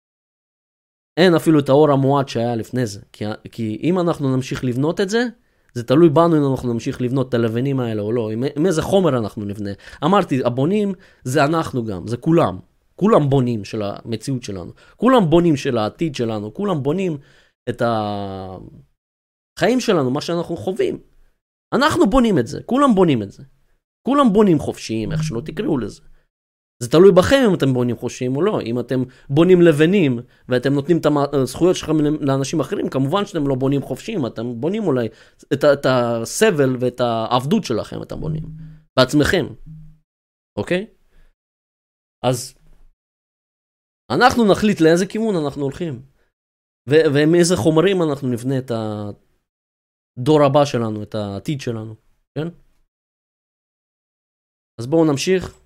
אין אפילו את האור המועט שהיה לפני זה, כי אם אנחנו נמשיך לבנות את זה, זה תלוי בנו אם אנחנו נמשיך לבנות את הלבנים האלה או לא, עם איזה חומר אנחנו נבנה. אמרתי, הבונים זה אנחנו גם, זה כולם. כולם בונים של המציאות שלנו. כולם בונים של העתיד שלנו. כולם בונים את החיים שלנו, מה שאנחנו חווים. אנחנו בונים את זה. כולם בונים את זה. כולם בונים חופשיים, איך שלא תקראו לזה. זה תלוי בכם אם אתם בונים חופשיים או לא. אם אתם בונים לבנים, ואתם נותנים את הזכויות שלכם לאנשים אחרים, כמובן שאתם לא בונים חופשיים, אתם בונים אולי את הסבל ואת העבדות שלכם, אתם בונים. בעצמכם. אוקיי? אז אנחנו נחליט לאיזה כיוון אנחנו הולכים. ומאיזה חומרים אנחנו נבנה את הדור הבא שלנו, את העתיד שלנו. כן? אז בואו נמשיך.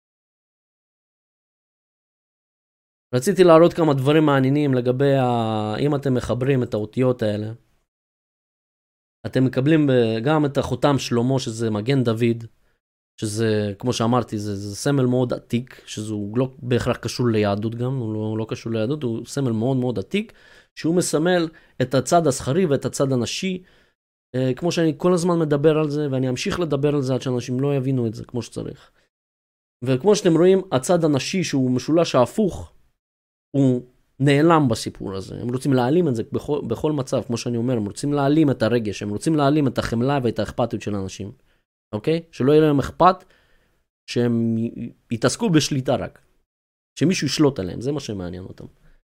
רציתי להראות כמה דברים מעניינים לגבי אם אתם מחברים את האותיות האלה. אתם מקבלים גם את החותם שלמה, שזה מגן דוד, שזה, כמו שאמרתי, זה סמל מאוד עתיק, שזה לא בהכרח קשור ליהדות גם, הוא לא קשור ליהדות, הוא סמל מאוד מאוד עתיק, שהוא מסמל את הצד הזכרי ואת הצד הנשי, כמו שאני כל הזמן מדבר על זה, ואני אמשיך לדבר על זה עד שאנשים לא יבינו את זה כמו שצריך. וכמו שאתם רואים, הצד הנשי שהוא משולש ההפוך, הוא נעלם בסיפור הזה. הם רוצים להעלים את זה בכל מצב, כמו שאני אומר, הם רוצים להעלים את הרגש, הם רוצים להעלים את החמלה ואת האכפתיות של האנשים. אוקיי? שלא יהיה להם אכפת, שהם יתעסקו בשליטה רק. שמישהו ישלוט עליהם, זה מה שמעניין אותם.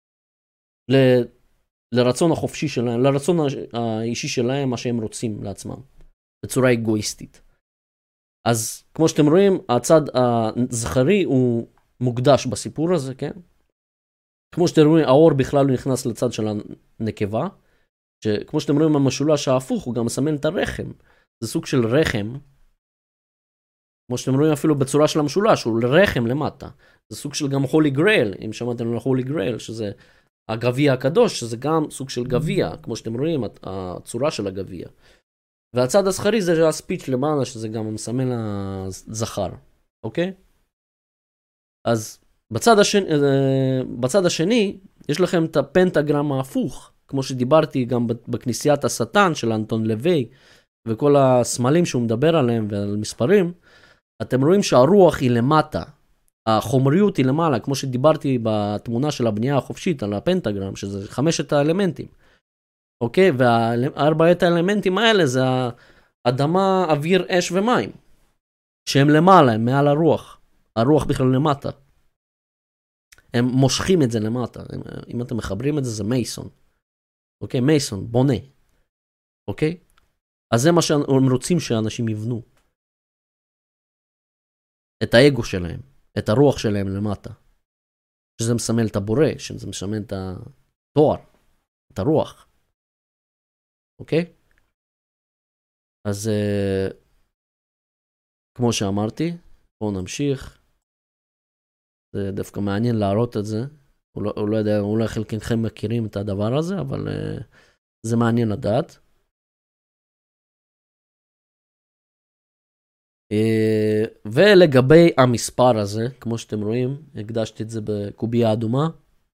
לרצון החופשי שלהם, לרצון האישי שלהם, מה שהם רוצים לעצמם. בצורה אגואיסטית. אז כמו שאתם רואים, הצד הזכרי הוא מוקדש בסיפור הזה, כן? כמו שאתם רואים, האור בכלל הוא נכנס לצד של הנקבה, שכמו שאתם רואים, המשולש ההפוך הוא גם מסמן את הרחם. זה סוג של רחם, כמו שאתם רואים אפילו בצורה של המשולש, הוא רחם למטה. זה סוג של גם הולי גרייל, אם שמעתם על הולי גרייל, שזה הגביע הקדוש, שזה גם סוג של גביע, כמו שאתם רואים, הצורה של הגביע. והצד הזכרי זה הספיץ' למעלה, שזה גם מסמן הזכר, אוקיי? אז בצד השני, יש לכם את הפנטגרם ההפוך, כמו שדיברתי גם בכנסיית השטן של אנטון לוי, וכל הסמלים שהוא מדבר עליהם ועל מספרים, אתם רואים שהרוח היא למטה, החומריות היא למעלה, כמו שדיברתי בתמונה של הבנייה החופשית על הפנטגרם, שזה 5 האלמנטים. אוקיי? וה4 האלמנטים האלה זה אדמה, אוויר, אש ומים, שהם למעלה, הם מעל הרוח. הרוח בכלל למטה. הם מושכים את זה למטה. אם אתם מחברים את זה, זה מייסון. אוקיי? מייסון, בונה. אוקיי? אז זה מה שהם רוצים שאנשים יבנו. את האגו שלהם, את הרוח שלהם למטה. שזה מסמל את הבורא, שזה מסמל את התואר, את הרוח. אוקיי? אז כמו שאמרתי, בואו נמשיך. זה דווקא מעניין להראות את זה. הוא לא יודע, אולי חלקכם מכירים את הדבר הזה, אבל זה מעניין לדעת. ולגבי המספר הזה, כמו שאתם רואים, הקדשתי את זה בקוביה אדומה,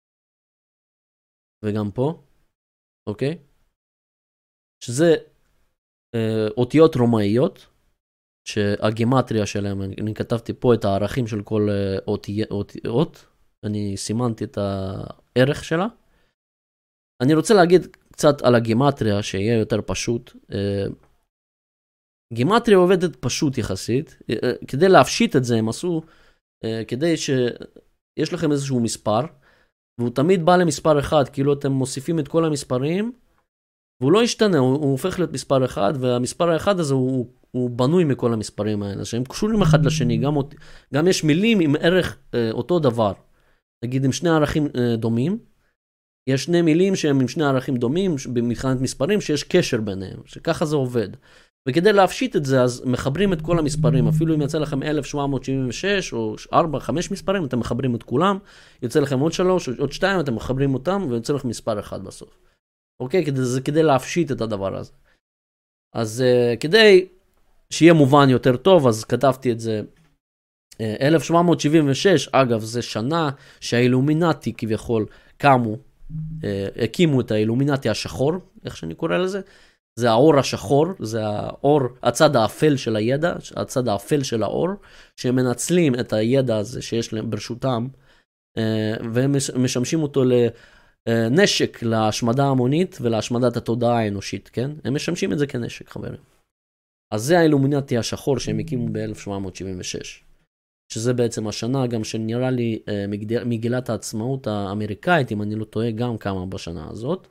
וגם פה, אוקיי? שזה אותיות רומאיות, שהגימטריה שלהם, אני כתבתי פה את הערכים של כל אותיות, אני סימנתי את הערך שלה. אני רוצה להגיד קצת על הגימטריה, שיהיה יותר פשוט. גימטריה עובדת פשוט יחסית, כדי להפשיט את זה הם עשו, כדי שיש לכם איזשהו מספר, והוא תמיד בא למספר אחד, כאילו אתם מוסיפים את כל המספרים, והוא לא ישתנה, הוא הופך להיות מספר אחד, והמספר האחד הזה הוא בנוי מכל המספרים האלה, שהם קשורים אחד לשני, גם יש מילים עם ערך אותו דבר, נגיד עם שני ערכים דומים, יש שני מילים שהם עם שני ערכים דומים, במבחינת מספרים שיש קשר ביניהם, שככה זה עובד. וכדי להפשיט את זה, אז מחברים את כל המספרים, אפילו אם יצא לכם 1776 או 4-5 מספרים, אתם מחברים את כולם, יוצא לכם עוד 3 או עוד 2, אתם מחברים אותם, ויוצא לכם מספר אחד בסוף. אוקיי? זה כדי להפשיט את הדבר הזה. אז כדי שיהיה מובן יותר טוב, אז כתבתי את זה 1776, אגב, זה שנה שהאילומינטי כביכול קמו, הקימו את האילומינטי השחור, איך שאני קורא לזה, זה האור השחור, זה האור, הצד האפל של הידע, הצד האפל של האור, שהם מנצלים את הידע הזה שיש להם ברשותם, והם משמשים אותו לנשק להשמדה המונית ולהשמדת התודעה האנושית, כן? הם משמשים את זה כנשק, חברים. אז זה האילומינטי השחור שהם הקימו ב-1776, שזה בעצם השנה גם שנראה לי מגילת העצמאות האמריקאית, אם אני לא טועה, גם כמה בשנה הזאת.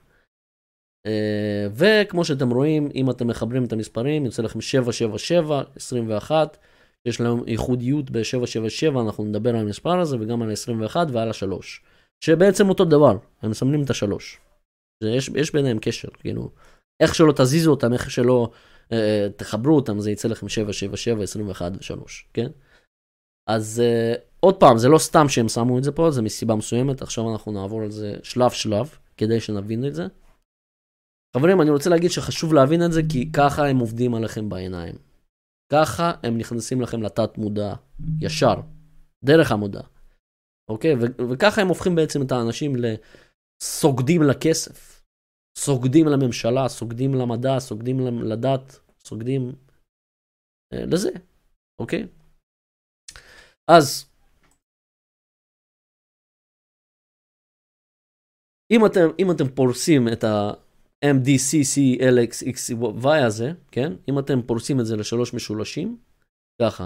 וכמו שאתם רואים, אם אתם מחברים את המספרים, יוצא לכם 777, 21, יש להם ייחודיות ב-777, אנחנו נדבר על המספר הזה, וגם על 21 ועל ה-3, שבעצם אותו דבר, הם מסמנים את ה-3. יש ביניהם קשר, כאילו, איך שלא תזיזו אותם, איך שלא תחברו אותם, זה יצא לכם 777, 21 ו-3, כן? אז עוד פעם, זה לא סתם שהם שמו את זה פה, זה מסיבה מסוימת, עכשיו אנחנו נעבור על זה שלב שלב, כדי שנבין את זה. חברים, אני רוצה להגיד שחשוב להבין את זה, כי ככה הם עובדים עליכם בעיניים. ככה הם נכנסים לכם לתת מודע, ישר, דרך המודע. אוקיי? וככה הם הופכים בעצם את האנשים לסוגדים לכסף, סוגדים לממשלה, סוגדים למדע, סוגדים לדת, סוגדים לזה. אוקיי? אז, אם אתם פורסים את MDCCLXXY הזה, כן? אם אתם פורסים את זה לשלוש משולשים, ככה,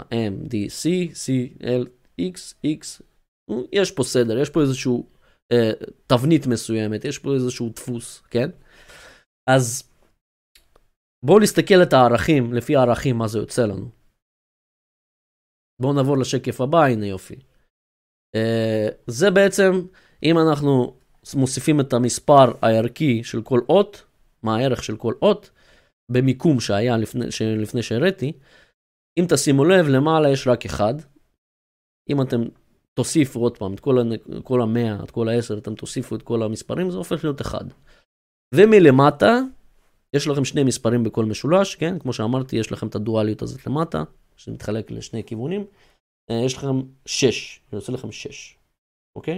MDCCLXX, יש פה סדר, יש פה איזשהו תבנית מסוימת, יש פה איזשהו דפוס, כן? אז בואו נסתכל את הערכים, לפי הערכים מה זה יוצא לנו. בואו נעבור לשקף הבא, הנה יופי. זה בעצם, אם אנחנו מוסיפים את המספר הערכי של כל אות, מה הערך של כל אות, במיקום שהיה לפני שהראיתי, אם תשימו לב, למעלה יש רק אחד. אם אתם תוסיפו עוד פעם את כל ה-100, את כל ה-10, אתם תוסיפו את כל המספרים, זה הופך להיות אחד. ומלמטה, יש לכם שני מספרים בכל משולש, כן? כמו שאמרתי, יש לכם את הדואליות הזאת למטה, שמתחלק לשני כיוונים. יש לכם 6, זה יוצא לכם 6, אוקיי?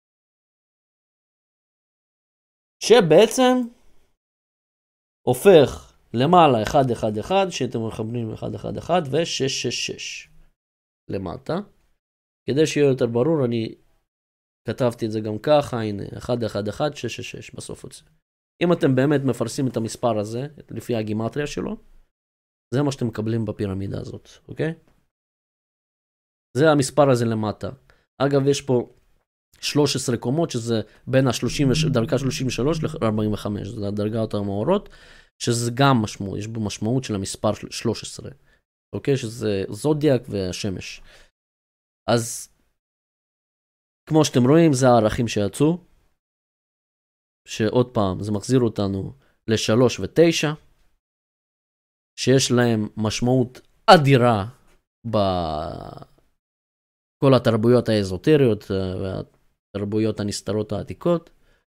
שבעצם הופך למעלה 111, שאתם מחברים 111 ו-666 למטה. כדי שיהיה יותר ברור, אני כתבתי את זה גם ככה, הנה, 111, 666 בסוף יוצא. אם אתם באמת מפרסים את המספר הזה, לפי הגימטריה שלו, זה מה שאתם מקבלים בפירמידה הזאת, אוקיי? זה המספר הזה למטה. אגב, יש פה 13 קומות, שזה בין דרגה 33 ל-45, זה הדרגות המאורות, שזה גם משמעות, יש בו משמעות של המספר 13, אוקיי? שזה זודיאק והשמש. אז, כמו שאתם רואים, זה הערכים שיצאו, שעוד פעם, זה מחזיר אותנו ל-3 ו-9, שיש להם משמעות אדירה בכל התרבויות האזוטריות והתרבויות הנסתרות העתיקות,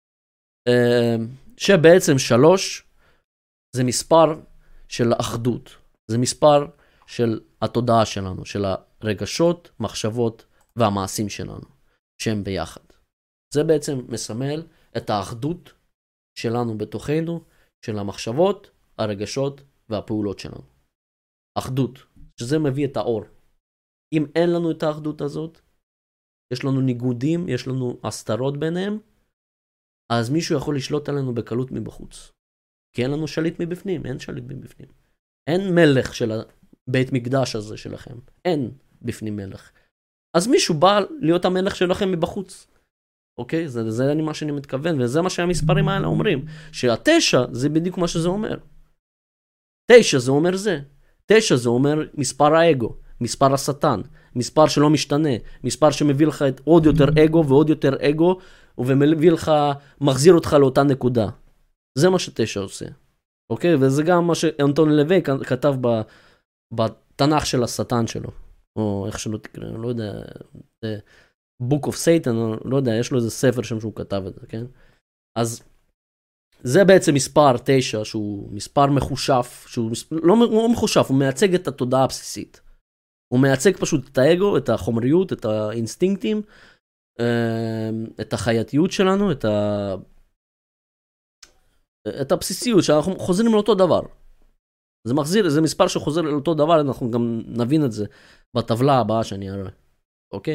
שבעצם 3 זה מספר של אחדות, זה מספר של התודעה שלנו, של הרגשות, מחשבות והמעשים שלנו, שהם ביחד. זה בעצם מסמל את האחדות שלנו בתוכנו, של המחשבות, הרגשות והפעולות שלנו. אחדות, שזה מביא את האור. אם אין לנו את האחדות הזאת, יש לנו ניגודים, יש לנו הסתרות ביניהם, אז מישהו יכול לשלוט עלינו בקלות מבחוץ. כי אין לנו שליט מבפנים, אין שליט מבפנים. אין מלך של בית מקדש הזה שלכם, אין בפנים מלך. אז מישהו בא להיות המלך שלכם מבחוץ. אוקיי? זה מה שאני מתכוון, וזה מה שהמספרים האלה אומרים. שה9 זה בדיוק מה שזה אומר. 9 זה אומר זה. 9 זה אומר מספר האגו, מספר השטן, מספר שלא משתנה, מספר שמביא לך את עוד יותר אגו ועוד יותר אגו, ומביא לך, מחזיר אותך לאותה נקודה. זה מה ש9 עושה. אוקיי? וזה גם מה שאנטון לוי כתב בתנ"ך של השטן שלו. או איך שלא תקרא, לא יודע, Book of Satan, לא יודע, יש לו איזה ספר שם שהוא כתב את זה, כן? אז זה בעצם מספר 9, שהוא מספר מחושף, שהוא לא מחושף, הוא מייצג את התודעה הבסיסית. הוא מייצג פשוט את האגו, את החומריות, את האינסטינקטים, את החייתיות שלנו, את הבסיסיות, שאנחנו חוזרים לאותו דבר. זה מספר שחוזר לאותו דבר, אנחנו גם נבין את זה בטבלה הבאה שאני אראה. אוקיי?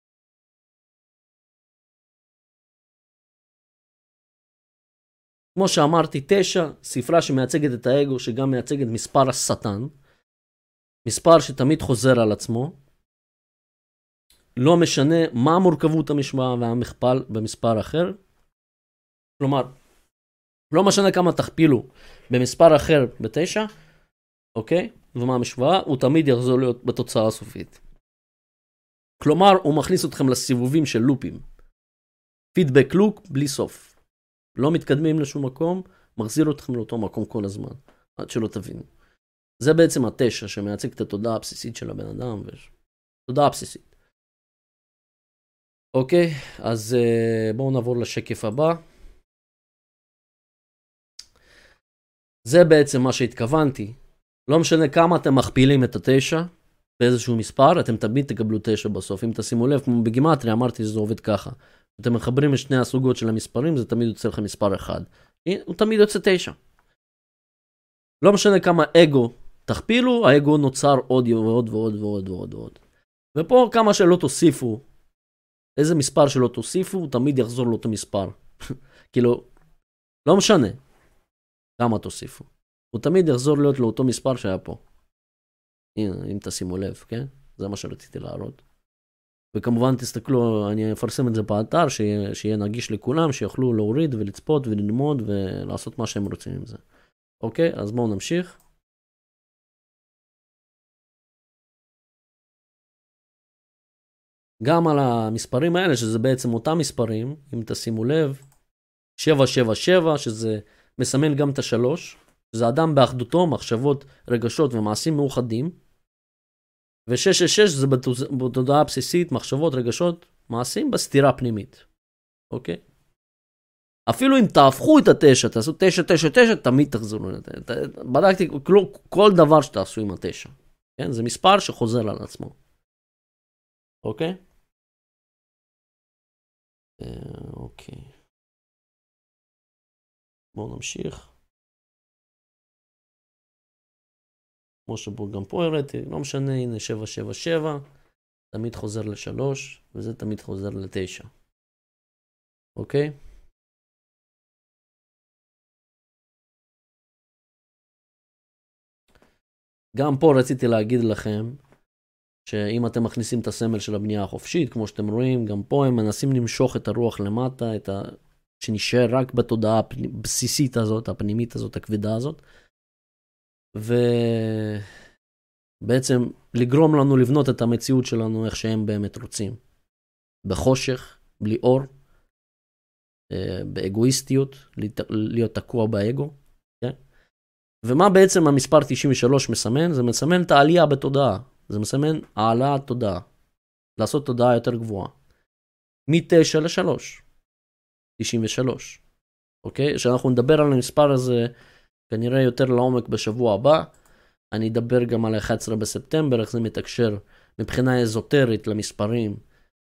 כמו שאמרתי, 9, ספרה שמייצגת את האגו, שגם מייצגת מספר השטן. מספר שתמיד חוזר על עצמו. לא משנה מה מורכבות המשוואה והמכפל במספר אחר. כלומר, לא משנה כמה תכפילו במספר אחר ב9, אוקיי? ומה המשוואה, הוא תמיד יחזור להיות בתוצאה הסופית. כלומר, הוא מכניס אתכם לסיבובים של לופים. פידבק לוק בלי סוף. לא מתקדמים לשום מקום, מחזיר אתכם לאותו מקום כל הזמן, עד שלא תבינו. זה בעצם 9 שמייצג את התודעה הבסיסית של הבן אדם, תודעה הבסיסית. אוקיי, אז בואו נעבור לשקף הבא. זה בעצם מה שהתכוונתי. לא משנה כמה אתם מכפילים את 9 באיזשהו מספר, אתם תמיד תקבלו 9 בסוף. אם תשימו לב, כמו בגימטריה, אמרתי שזה עובד ככה. אתם מחברים את שני הסוגות של המספרים, זה תמיד יוצא לכם מספר אחד. הוא תמיד יוצא 9. לא משנה כמה אגו תכפילו, האגו נוצר עוד ועוד ועוד ועוד ועוד ועוד. ופה כמה שלא תוסיפו, איזה מספר שלא תוסיפו, הוא תמיד יחזור לאותו מספר. כאילו, לא משנה כמה תוסיפו. הוא תמיד יחזור להיות לאותו מספר שהיה פה. הנה, אם תשימו לב, כן? זה מה שרציתי להראות. וכמובן תסתכלו, אני אפרסם את זה באתר, שיהיה נגיש לכולם, שיוכלו להוריד ולצפות וללמוד ולעשות מה שהם רוצים עם זה. אוקיי, אז בואו נמשיך. גם על המספרים האלה, שזה בעצם אותם מספרים, אם תשימו לב, 777, שזה מסמן גם את ה3, שזה אדם באחדותו, מחשבות, רגשות ומעשים מאוחדים, ו666 זה בתודעה הבסיסית, מחשבות, רגשות, מעשים בסתירה פנימית. אוקיי? אפילו אם תהפכו את ה9, תעשו 999, תמיד תחזרו. בדקתי כל דבר שתעשו עם ה9. כן? זה מספר שחוזר על עצמו. אוקיי? אוקיי. בואו נמשיך. כמו שגם פה הראיתי, לא משנה, הנה 777, תמיד חוזר ל3, וזה תמיד חוזר ל9. אוקיי? גם פה רציתי להגיד לכם, שאם אתם מכניסים את הסמל של הבנייה החופשית, כמו שאתם רואים, גם פה הם מנסים למשוך את הרוח למטה, שנשאר רק בתודעה הבסיסית הזאת, הפנימית הזאת, הכבדה הזאת, ובעצם לגרום לנו לבנות את המציאות שלנו איך שהם באמת רוצים. בחושך, בלי אור, באגואיסטיות, להיות תקוע באגו. כן? ומה בעצם המספר 93 מסמן? זה מסמן את העלייה בתודעה. זה מסמן העלאת תודעה. לעשות תודעה יותר גבוהה. מ-9 ל-3. 93. אוקיי? כשאנחנו נדבר על המספר הזה, כנראה יותר לעומק בשבוע הבא. אני אדבר גם על 11 בספטמבר, איך זה מתקשר מבחינה אזוטרית למספרים,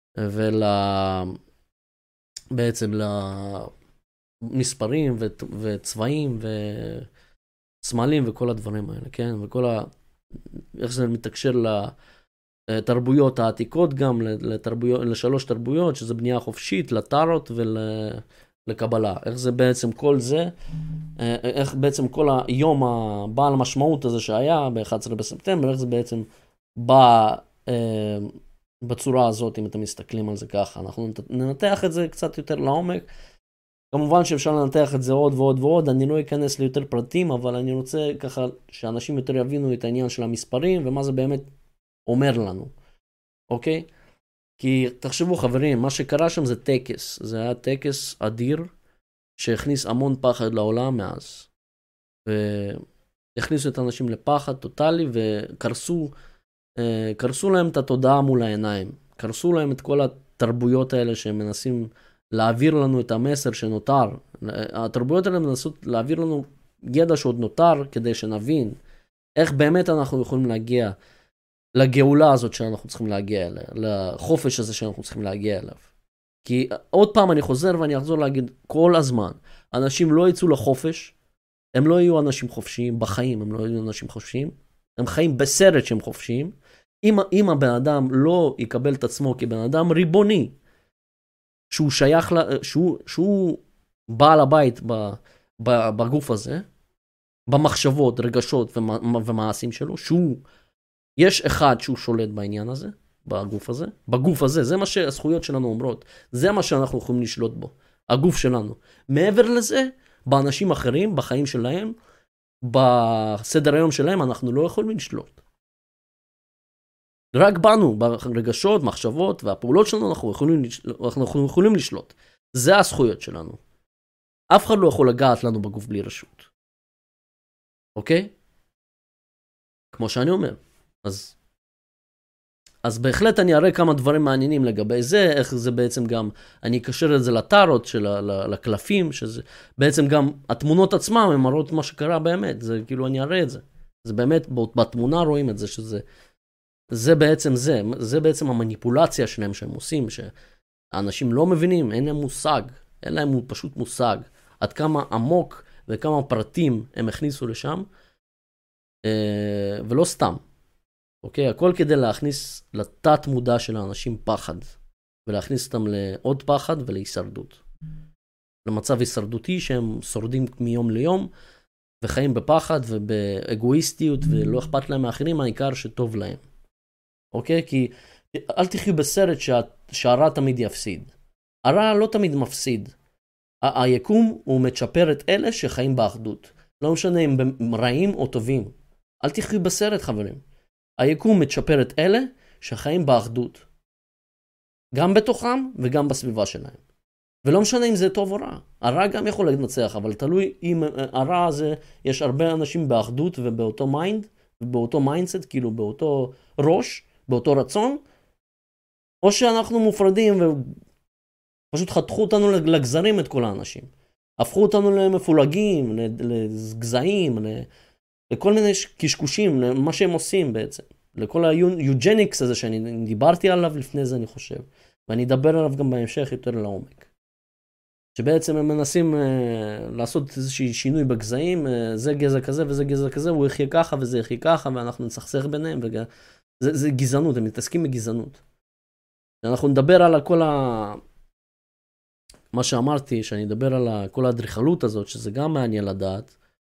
בעצם למספרים וצבעים וסמלים וכל הדברים האלה, כן? איך זה מתקשר לתרבויות העתיקות גם, לשלוש תרבויות, שזה בנייה חופשית, לטארות ולקבלה. איך זה בעצם כל זה, איך בעצם כל היום הבעל המשמעות הזה שהיה ב-11 בספטמבר, איך זה בעצם בא בצורה הזאת, אם אתם מסתכלים על זה ככה. אנחנו ננתח את זה קצת יותר לעומק. כמובן שאפשר לנתח את זה עוד ועוד ועוד, אני לא אכנס ליותר פרטים, אבל אני רוצה ככה שאנשים יותר יבינו את העניין של המספרים, ומה זה באמת אומר לנו, אוקיי? כי תחשבו חברים, מה שקרה שם זה טקס, זה היה טקס אדיר, שהכניס המון פחד לעולם מאז, והכניסו את האנשים לפחד טוטלי, וקרסו להם את התודעה מול העיניים, קרסו להם את כל התרבויות האלה שהם מנסים להעביר לנו את המסר שנותר. התרבויות האלה מנסות להעביר לנו ידע שעוד נותר, כדי שנבין איך באמת אנחנו יכולים להגיע לגאולה הזאת שאנחנו צריכים להגיע אליה, לחופש הזה שאנחנו צריכים להגיע אליו. כי עוד פעם אני חוזר ואני אחזור להגיד כל הזמן, אנשים לא יצאו לחופש, הם לא יהיו אנשים חופשיים, בחיים הם לא יהיו אנשים חופשיים, הם חיים בסרט שהם חופשיים, אם הבן אדם לא יקבל את עצמו כבן אדם ריבוני, שהוא שייך, שהוא בעל הבית בגוף הזה, במחשבות, רגשות ומעשים שלו, יש אחד שהוא שולט בעניין הזה, בגוף הזה, זה מה שהזכויות שלנו אומרות, זה מה שאנחנו יכולים לשלוט בו, הגוף שלנו. מעבר לזה, באנשים אחרים, בחיים שלהם, בסדר היום שלהם, אנחנו לא יכולים לשלוט. רק בנו, ברגשות, מחשבות והפעולות שלנו, אנחנו יכולים לשלוט. זה הזכויות שלנו. אף אחד לא יכול לגעת לנו בגוף בלי רשות. אוקיי? כמו שאני אומר. אז בהחלט אני אראה כמה דברים מעניינים לגבי זה, איך זה בעצם גם, אני אקשר את זה לטארות, לקלפים, שזה בעצם גם התמונות עצמם, הם מראות מה שקרה באמת, זה כאילו אני אראה את זה. זה באמת, בתמונה רואים את זה, זה בעצם המניפולציה שלהם שהם עושים, שהאנשים לא מבינים, אין להם מושג, אין להם פשוט מושג, עד כמה עמוק וכמה פרטים הם הכניסו לשם, ולא סתם. אוקיי, הכל כדי להכניס לתת מודע של האנשים פחד, ולהכניס אותם לעוד פחד ולהישרדות. למצב הישרדותי שהם שורדים מיום ליום, וחיים בפחד ובאגואיסטיות, ולא אכפת להם מאחרים, העיקר שטוב להם. אוקיי? כי אל תחיו בסרט שהרע תמיד יפסיד. הרע לא תמיד מפסיד. היקום הוא מצ'פר את אלה שחיים באחדות. לא משנה אם רעים או טובים. אל תחיו בסרט, חברים. היקום מצ'פר את אלה שחיים באחדות. גם בתוכם וגם בסביבה שלהם. ולא משנה אם זה טוב או רע. הרע גם יכול לנצח, אבל תלוי אם הרע הזה, יש הרבה אנשים באחדות ובאותו מיינד, ובאותו מיינדסט, כאילו באותו ראש, באותו רצון, או שאנחנו מופרדים ופשוט חתכו אותנו לגזרים את כל האנשים. הפכו אותנו למפולגים, לגזעים, לכל מיני קשקושים, למה שהם עושים בעצם. לכל היוג'ניקס הזה שאני דיברתי עליו לפני זה, אני חושב. ואני אדבר עליו גם בהמשך יותר לעומק. שבעצם הם מנסים לעשות איזושהי שינוי בגזעים, זה גזע כזה וזה גזע כזה, הוא יחיה ככה וזה יחיה ככה, ואנחנו נצחסך ביניהם, זה גזענות, הם מתעסקים בגזענות. אנחנו נדבר על כל מה שאמרתי, שאני אדבר על כל האדריכלות הזאת, שזה גם מעניין לדעת,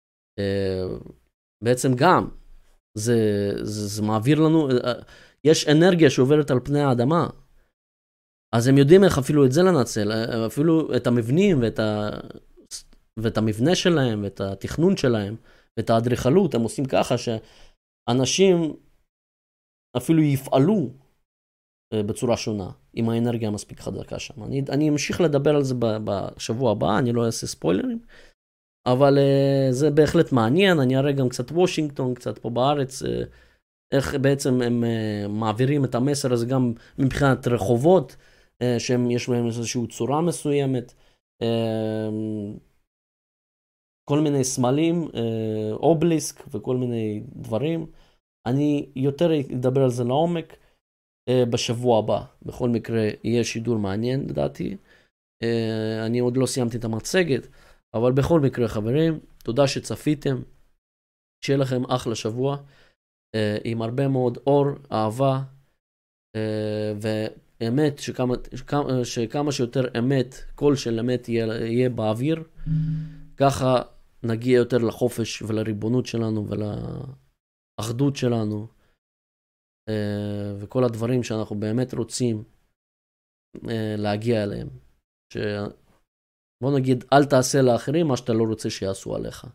בעצם גם, זה מעביר לנו, יש אנרגיה שעוברת על פני האדמה, אז הם יודעים איך אפילו את זה לנצל, אפילו את המבנים ואת המבנה שלהם, ואת התכנון שלהם, ואת האדריכלות, הם עושים ככה שאנשים אפילו יפעלו בצורה שונה, עם האנרגיה המספיק חזקה שם. אני אמשיך לדבר על זה בשבוע הבא, אני לא אעשה ספוילרים, אבל זה בהחלט מעניין, אני אראה גם קצת וושינגטון, קצת פה בארץ, איך בעצם הם מעבירים את המסר הזה גם מבחינת רחובות, שיש בהם איזושהי צורה מסוימת, כל מיני סמלים, אובליסק וכל מיני דברים. אני יותר אדבר על זה לעומק בשבוע הבא. בכל מקרה יהיה שידור מעניין לדעתי. אני עוד לא סיימתי את המצגת, אבל בכל מקרה חברים, תודה שצפיתם. שיהיה לכם אחלה שבוע, עם הרבה מאוד אור, אהבה, ואמת, שכמה שיותר אמת, קול של אמת יהיה באוויר, ככה נגיע יותר לחופש ולריבונות שלנו ולאחדות שלנו, וכל הדברים שאנחנו באמת רוצים להגיע אליהם. בוא נגיד, אל תעשה לאחרים מה שאתה לא רוצה שיעשו עליך.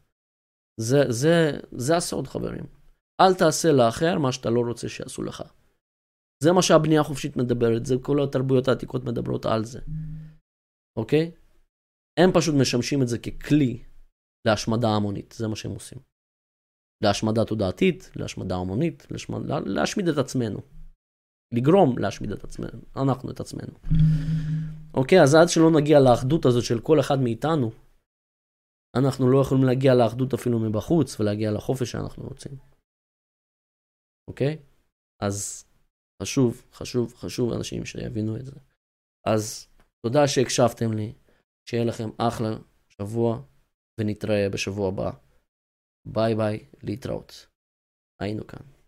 זה הסוד, חברים. אל תעשה לאחר מה שאתה לא רוצה שיעשו לך. זה מה שהבנייה החופשית מדברת, זה כל התרבויות העתיקות מדברות על זה. אוקיי? הם פשוט משמשים את זה ככלי להשמדה המונית, זה מה שהם עושים. להשמדה תודעתית, להשמדה המונית, להשמיד את עצמנו. לגרום להשמיד את עצמנו, אנחנו את עצמנו. אוקיי, אז עד שלא נגיע לאחדות הזאת של כל אחד מאיתנו, אנחנו לא יכולים להגיע לאחדות אפילו מבחוץ, ולהגיע לחופש שאנחנו רוצים. אוקיי? אז חשוב אנשים שיבינו את זה. אז תודה שהקשבתם לי, שיהיה לכם אחלה שבוע, ונתראה בשבוע הבא. ביי ביי, להתראות. היינו כאן.